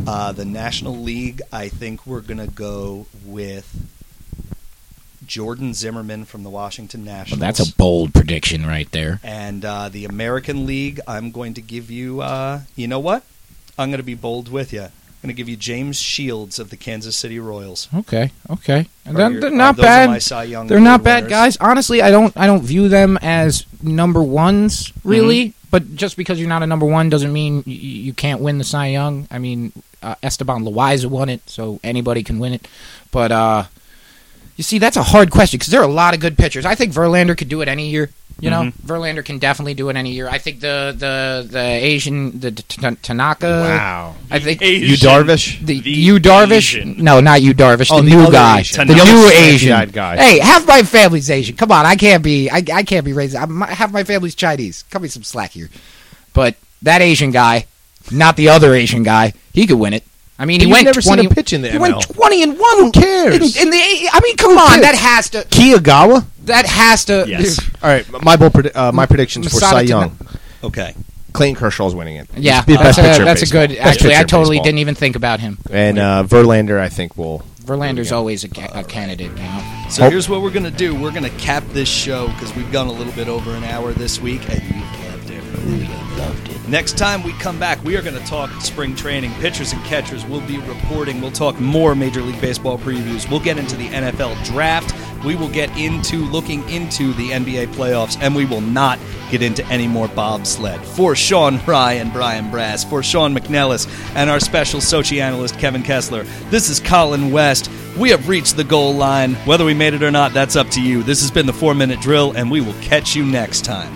The National League, I think we're going to go with Jordan Zimmerman from the Washington Nationals. Well, that's a bold prediction right there. And the American League, I'm going to give you, you know what? I'm going to be bold with you. I'm going to give you James Shields of the Kansas City Royals. Okay. They're Those not are bad. my Cy Young They're not Award bad winners. guys. Honestly, I don't view them as number ones really. But just because you're not a number one doesn't mean you can't win the Cy Young. I mean, Esteban Loaiza won it, so anybody can win it. But you see, that's a hard question because there are a lot of good pitchers. I think Verlander could do it any year. You know, Verlander can definitely do it any year. I think the Asian, the Tanaka. Wow. I think You Darvish? The Yu Darvish? Asian. No, not Yu Darvish. Oh, the the new other guy. Asian. The The new other Asian slanty-eyed guy. Hey, half my family's Asian. Come on, I can't be raised. Half my family's Chinese. Cut me some slack here. But that Asian guy, not the other Asian guy, he could win it. I mean, he You've went never 20. seen him pitch in the he ML. went 20-1. Who cares? In the, I mean, come on, that has to. Kiyagawa? That has to. Yes. All right, my predictions for Masada Cy Young. Okay. Clayton Kershaw's winning it. Yeah, He's the best pitcher in that's a baseball. good. Best Actually, pitcher I in totally baseball. didn't even think about him. And Verlander, I think, will. Verlander's always a candidate now. So here's what we're going to do. We're going to cap this show because we've gone a little bit over an hour this week, and you've loved it. Next time we come back, we are going to talk spring training, pitchers and catchers. We'll be reporting. We'll talk more Major League Baseball previews. We'll get into the NFL draft. We will get into looking into the NBA playoffs, and we will not get into any more bobsled. For Sean Rye and Brian Brass, for Sean McNellis and our special Sochi analyst Kevin Kessler, this is Colin West. We have reached the goal line. Whether we made it or not, that's up to you. This has been the 4-Minute Drill, and we will catch you next time.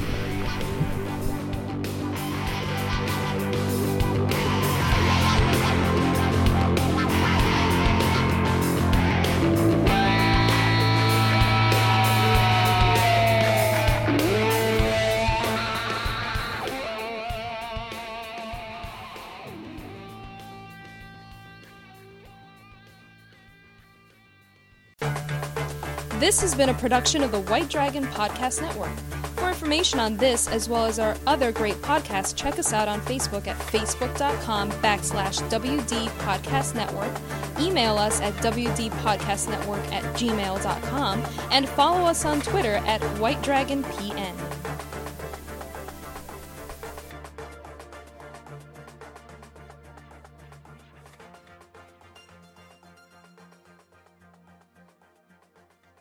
This has been a production of the White Dragon Podcast Network. For information on this, as well as our other great podcasts, check us out on Facebook at facebook.com/WD Podcast Network, email us at WDPodcastNetwork@gmail.com, and follow us on Twitter at White Dragon PN.